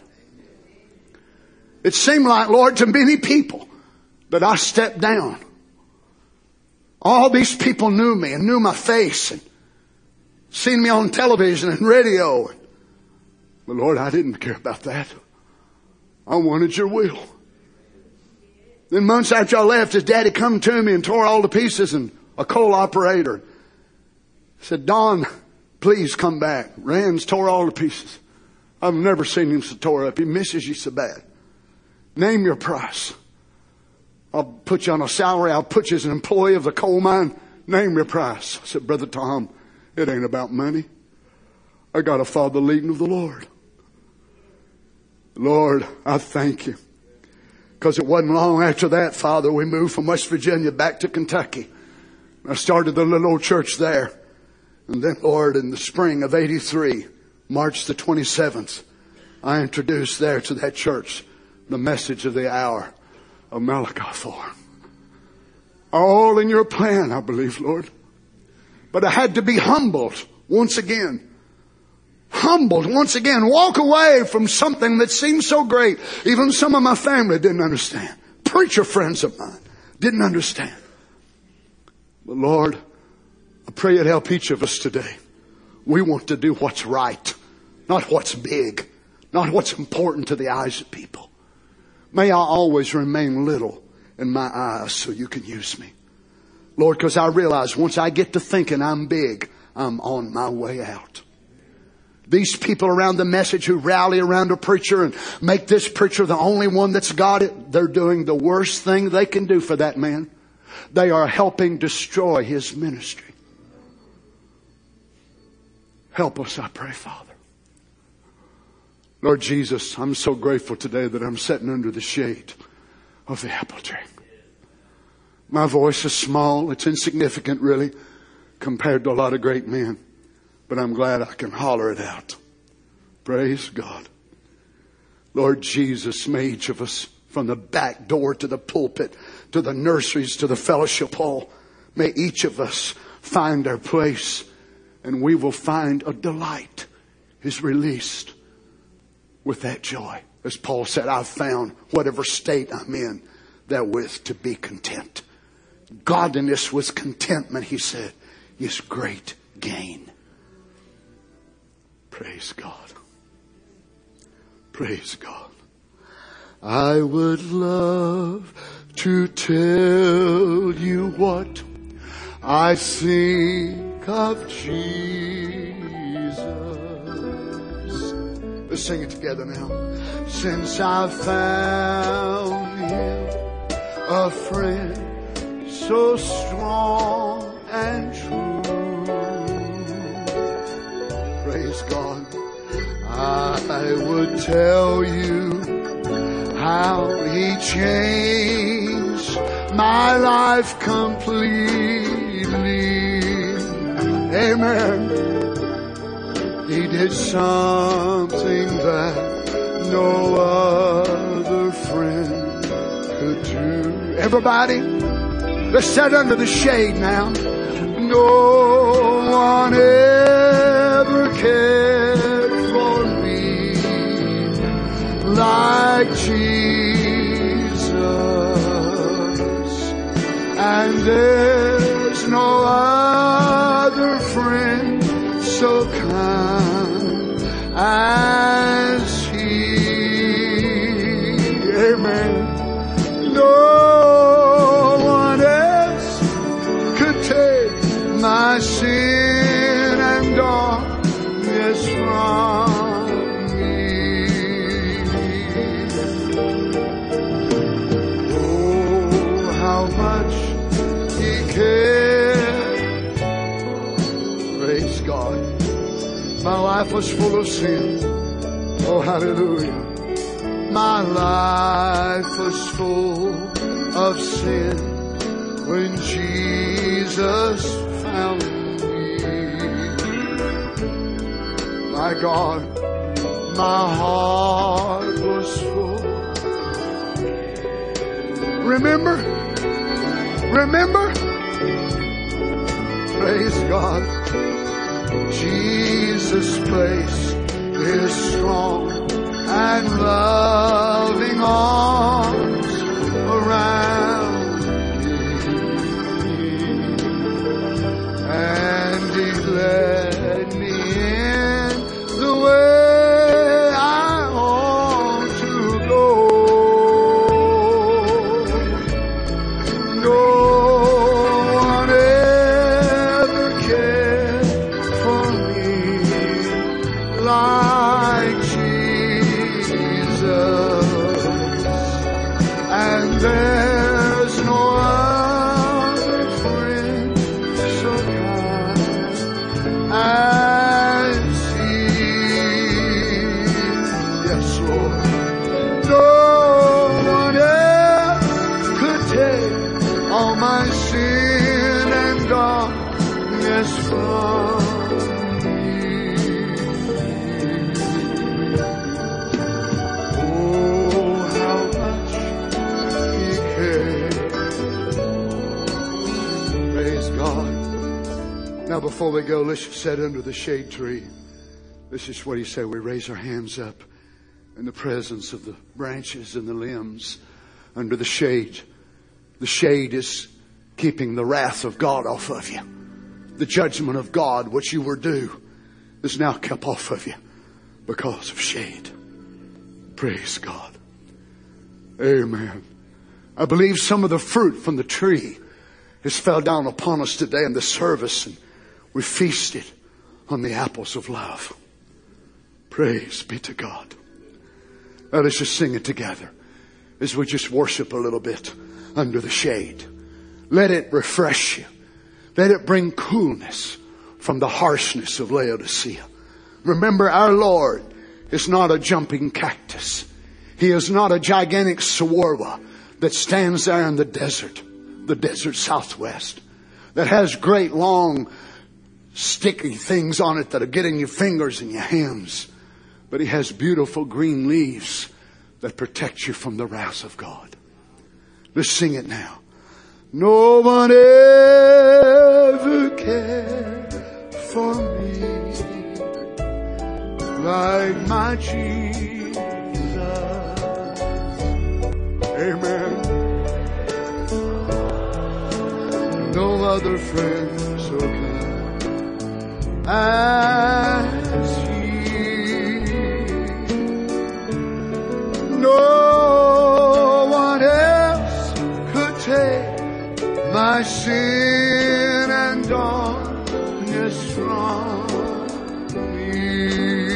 It seemed like, Lord, to many people that I stepped down. All these people knew me and knew my face and seen me on television and radio. But Lord, I didn't care about that. I wanted your will. Then months after I left, his daddy come to me and tore all to pieces, and a coal operator said, Don, please come back. Rand's tore all to pieces. I've never seen him so tore up. He misses you so bad. Name your price. I'll put you on a salary. I'll put you as an employee of the coal mine. Name your price. I said, Brother Tom, it ain't about money. I got to follow the leading of the Lord. Lord, I thank you. Because it wasn't long after that, Father, we moved from West Virginia back to Kentucky. I started the little old church there. And then, Lord, in the spring of eighty-three, March the twenty-seventh, I introduced there to that church the message of the hour of Malachi four. All in your plan, I believe, Lord. But I had to be humbled once again. Humbled once again. Walk away from something that seemed so great. Even some of my family didn't understand. Preacher friends of mine didn't understand. But Lord, I pray it help each of us today. We want to do what's right, not what's big, not what's important to the eyes of people. May I always remain little in my eyes so you can use me. Lord, because I realize once I get to thinking I'm big, I'm on my way out. These people around the message who rally around a preacher and make this preacher the only one that's got it, they're doing the worst thing they can do for that man. They are helping destroy his ministry. Help us, I pray, Father. Lord Jesus, I'm so grateful today that I'm sitting under the shade of the apple tree. My voice is small. It's insignificant, really, compared to a lot of great men. But I'm glad I can holler it out. Praise God. Lord Jesus, may each of us, from the back door to the pulpit, to the nurseries, to the fellowship hall, may each of us find our place, and we will find a delight is released with that joy. As Paul said, I've found whatever state I'm in, therewith to be content. Godliness with contentment, he said, is great gain. Praise God. Praise God. I would love to tell you what I think of Jesus. Let's sing it together now. Since I found him, a friend so strong and true. Praise God. I would tell you how he changed my life completely. Amen. He did something that no other friend could do. Everybody, let's sit under the shade now. No one ever cared for me like Jesus, and there's no other friend so kind as he. Amen. No one else could take my sin and darkness from me. Oh, how much he cared My life was full of sin. Oh, hallelujah. My life was full of sin when Jesus found me. My God, my heart was full. Remember? Remember? Praise God. Jesus' place is strong and loving arms around me. And He led me in the way I ought to go. No one ever cared for me like Jesus, and there's no other friend so kind as He. Yes, Lord. No one else could take all my sin and darkness from me. Oh, how much He cared. Praise God. Now before we go, let's just sit under the shade tree. This is what He said. We raise our hands up in the presence of the branches and the limbs under the shade. The shade is keeping the wrath of God off of you. The judgment of God, which you were due, is now kept off of you because of shade. Praise God. Amen. I believe some of the fruit from the tree has fell down upon us today in the service, and we feasted on the apples of love. Praise be to God. Now let's just sing it together as we just worship a little bit under the shade. Let it refresh you. Let it bring coolness from the harshness of Laodicea. Remember, our Lord is not a jumping cactus. He is not a gigantic sawarwa that stands there in the desert, the desert southwest, that has great long sticky things on it that are getting your fingers and your hands. But He has beautiful green leaves that protect you from the wrath of God. Let's sing it now. No one ever cared for me like my Jesus. Amen. No other friend so kind as He. No one else could take my sin and darkness from me.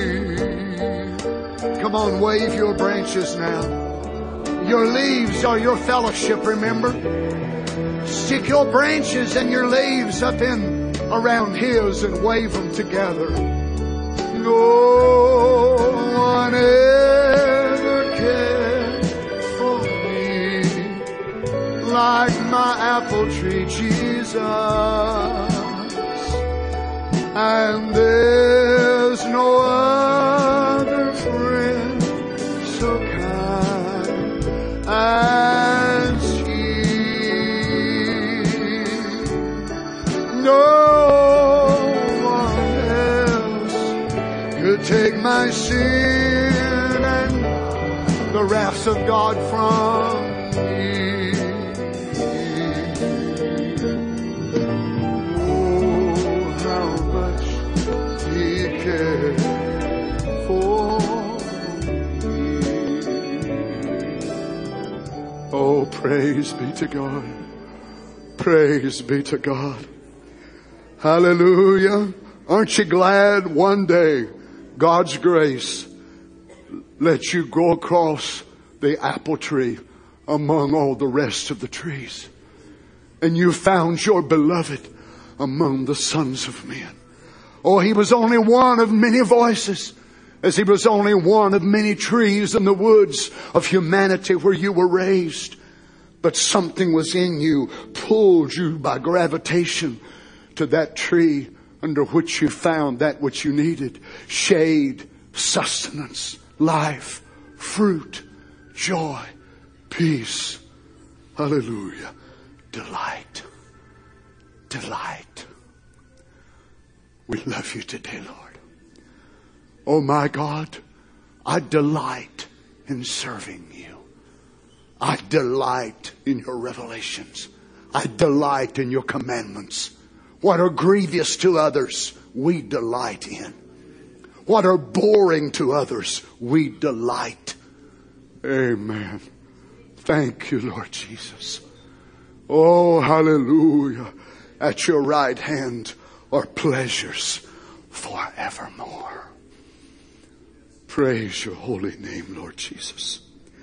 Come on, wave your branches now. Your leaves are your fellowship, remember? Stick your branches and your leaves up in around His and wave them together. No one ever cared for me like my apple tree, Jesus. And there's no other friend so kind as He. No one else could take my sin and the wrath of God from me. Oh, praise be to God. Praise be to God. Hallelujah. Aren't you glad one day God's grace let you go across the apple tree among all the rest of the trees, and you found your beloved among the sons of men? Oh, He was only one of many voices, as He was only one of many trees in the woods of humanity where you were raised. But something was in you, pulled you by gravitation to that tree under which you found that which you needed. Shade, sustenance, life, fruit, joy, peace. Hallelujah. Delight. Delight. We love you today, Lord. Oh my God, I delight in serving you. I delight in your revelations. I delight in your commandments. What are grievous to others, we delight in. What are boring to others, we delight. Amen. Thank you, Lord Jesus. Oh, hallelujah. At your right hand are pleasures forevermore. Praise your holy name, Lord Jesus.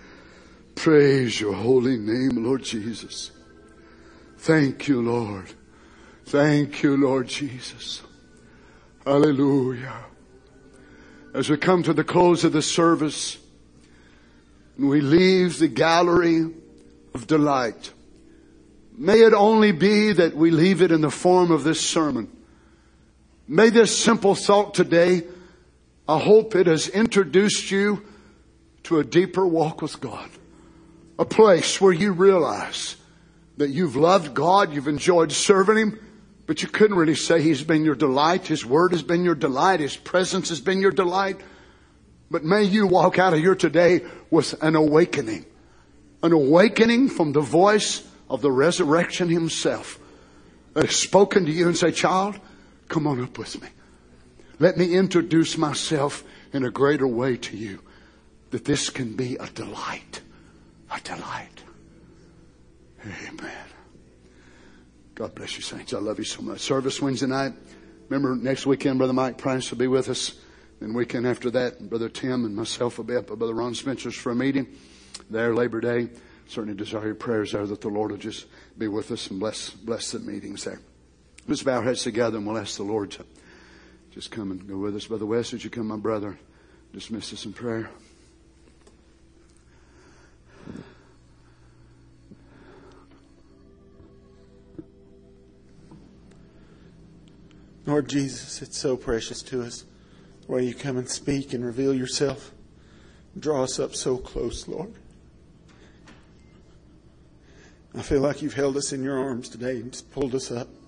Praise your holy name, Lord Jesus. Thank you, Lord. Thank you, Lord Jesus. Hallelujah. As we come to the close of the service, and we leave the gallery of delight, may it only be that we leave it in the form of this sermon. May this simple thought today, I hope it has introduced you to a deeper walk with God. A place where you realize that you've loved God, you've enjoyed serving Him, but you couldn't really say He's been your delight. His Word has been your delight. His presence has been your delight. But may you walk out of here today with an awakening. An awakening from the voice of the resurrection Himself that has spoken to you and say, child, come on up with me. Let me introduce myself in a greater way to you, that this can be a delight. A delight. Amen. God bless you, saints. I love you so much. Service Wednesday night. Remember, next weekend, Brother Mike Price will be with us. Then weekend after that, Brother Tim and myself will be up at Brother Ron Spencer's for a meeting there Labor Day. Certainly desire your prayers there that the Lord will just be with us and bless bless the meetings there. Let's bow our heads together and we'll ask the Lord to just come and go with us. Brother West, would you come, my brother? Dismiss us in prayer. Lord Jesus, it's so precious to us the way you come and speak and reveal yourself. Draw us up so close, Lord. I feel like you've held us in your arms today and just pulled us up.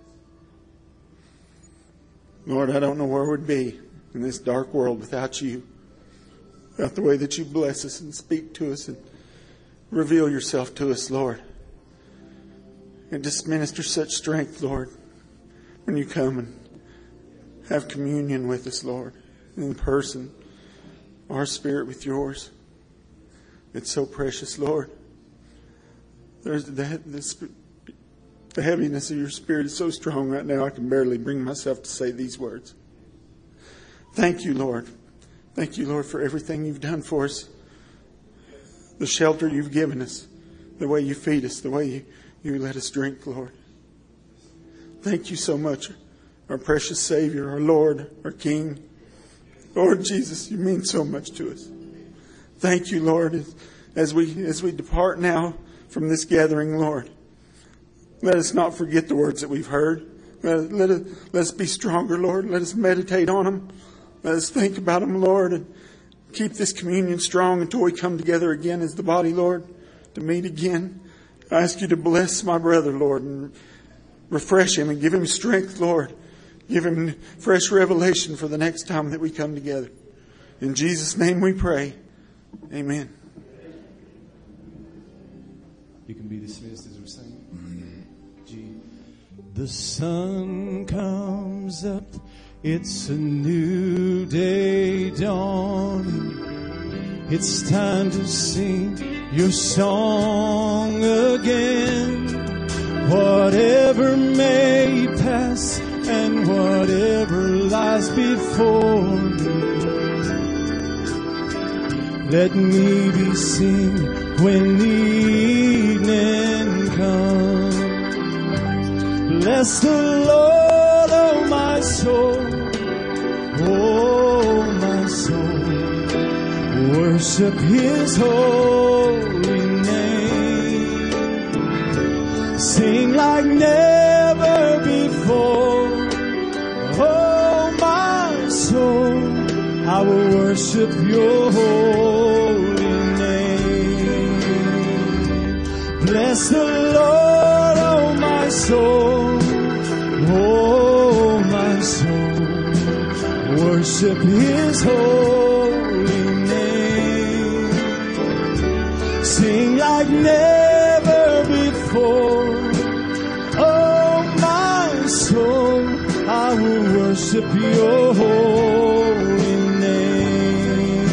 Lord, I don't know where we'd be in this dark world without you. Without the way that you bless us and speak to us and reveal yourself to us, Lord. And just minister such strength, Lord, when you come and have communion with us, Lord, in person, our spirit with yours. It's so precious, Lord. There's the, the, the heaviness of your spirit is so strong right now, I can barely bring myself to say these words. Thank you, Lord. Thank you, Lord, for everything you've done for us. The shelter you've given us, the way you feed us, the way you, you let us drink, Lord. Thank you so much, our precious Savior, our Lord, our King. Lord Jesus, you mean so much to us. Thank you, Lord, as we as we depart now from this gathering, Lord. Let us not forget the words that we've heard. Let, let, us, let us be stronger, Lord. Let us meditate on them. Let us think about them, Lord, and keep this communion strong until we come together again as the body, Lord, to meet again. I ask you to bless my brother, Lord, and refresh him and give him strength, Lord. Give him fresh revelation for the next time that we come together. In Jesus' name we pray. Amen. You can be dismissed as we're saying. G. The sun comes up. It's a new day dawning. It's time to sing your song again. Whatever may pass and whatever lies before me, let me be seen when the evening comes. Bless the Lord, oh my soul, oh my soul, worship His holy name. Sing like never before, oh my soul, I will worship Your holy name. Bless the Lord, oh my soul, oh my soul, worship His holy name. Sing like never before, oh my soul, I will worship Your holy name.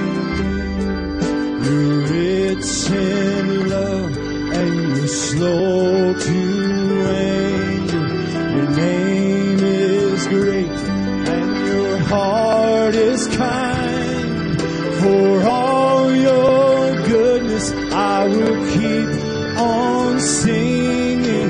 You're rich in love and You're slow to anger. Your name is great and Your heart is kind. For all Your goodness I will keep on singing.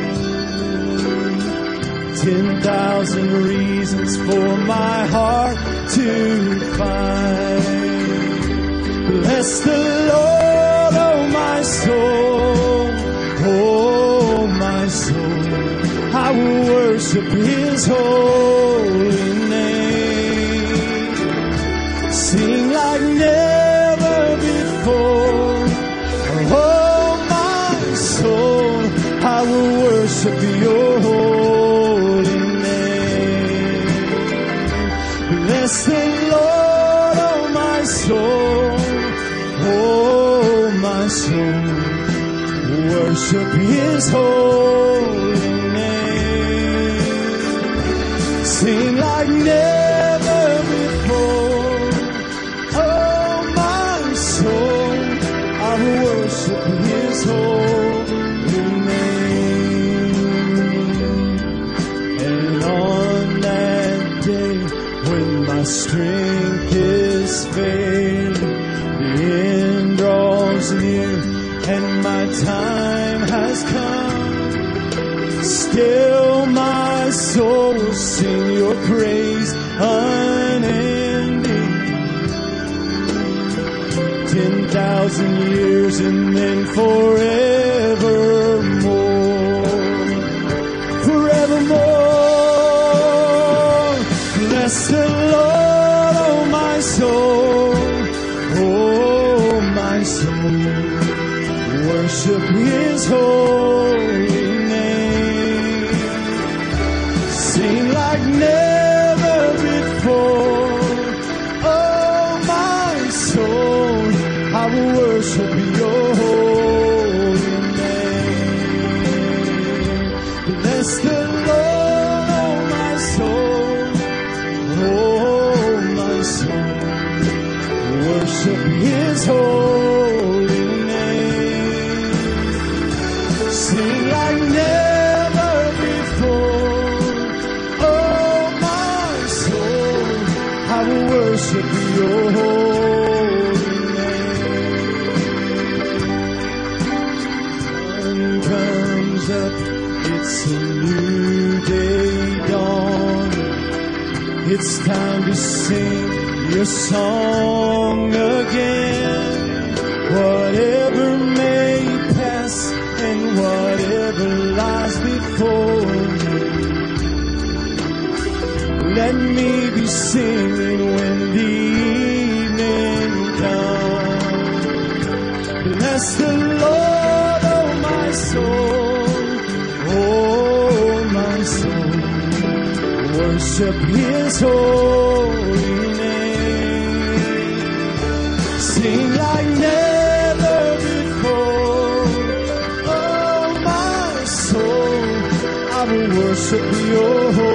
Ten thousand reasons for my heart to find. Bless the Lord, oh my soul, oh my soul, I will worship His holy name. Sing like never before, oh my soul, I will worship Your holy name. Bless the Lord, oh my soul, oh my soul, worship His holy name. Sing like never before, oh my soul, I will worship His holy name. And on that day when my strength is failing, the end draws near and my time has come, still my soul will sing Your praise unending. Ten thousand years and then forevermore, forevermore. Bless the Lord, oh my soul, oh my soul, worship His holy name. Sing like never before, oh my soul, I will worship Your holy name. Bless the Lord, oh my soul, oh my soul, worship His holy name. Sing like never before, oh my soul, I will worship Your holy name. Sun comes up, it's a new day dawn. It's time to sing Your song again. Whatever may pass and whatever lies before me, let me be singing when the evening comes. Bless the Lord, oh my soul, oh my soul, worship His holy name. Sing like never before, oh my soul, I will worship Your holy name.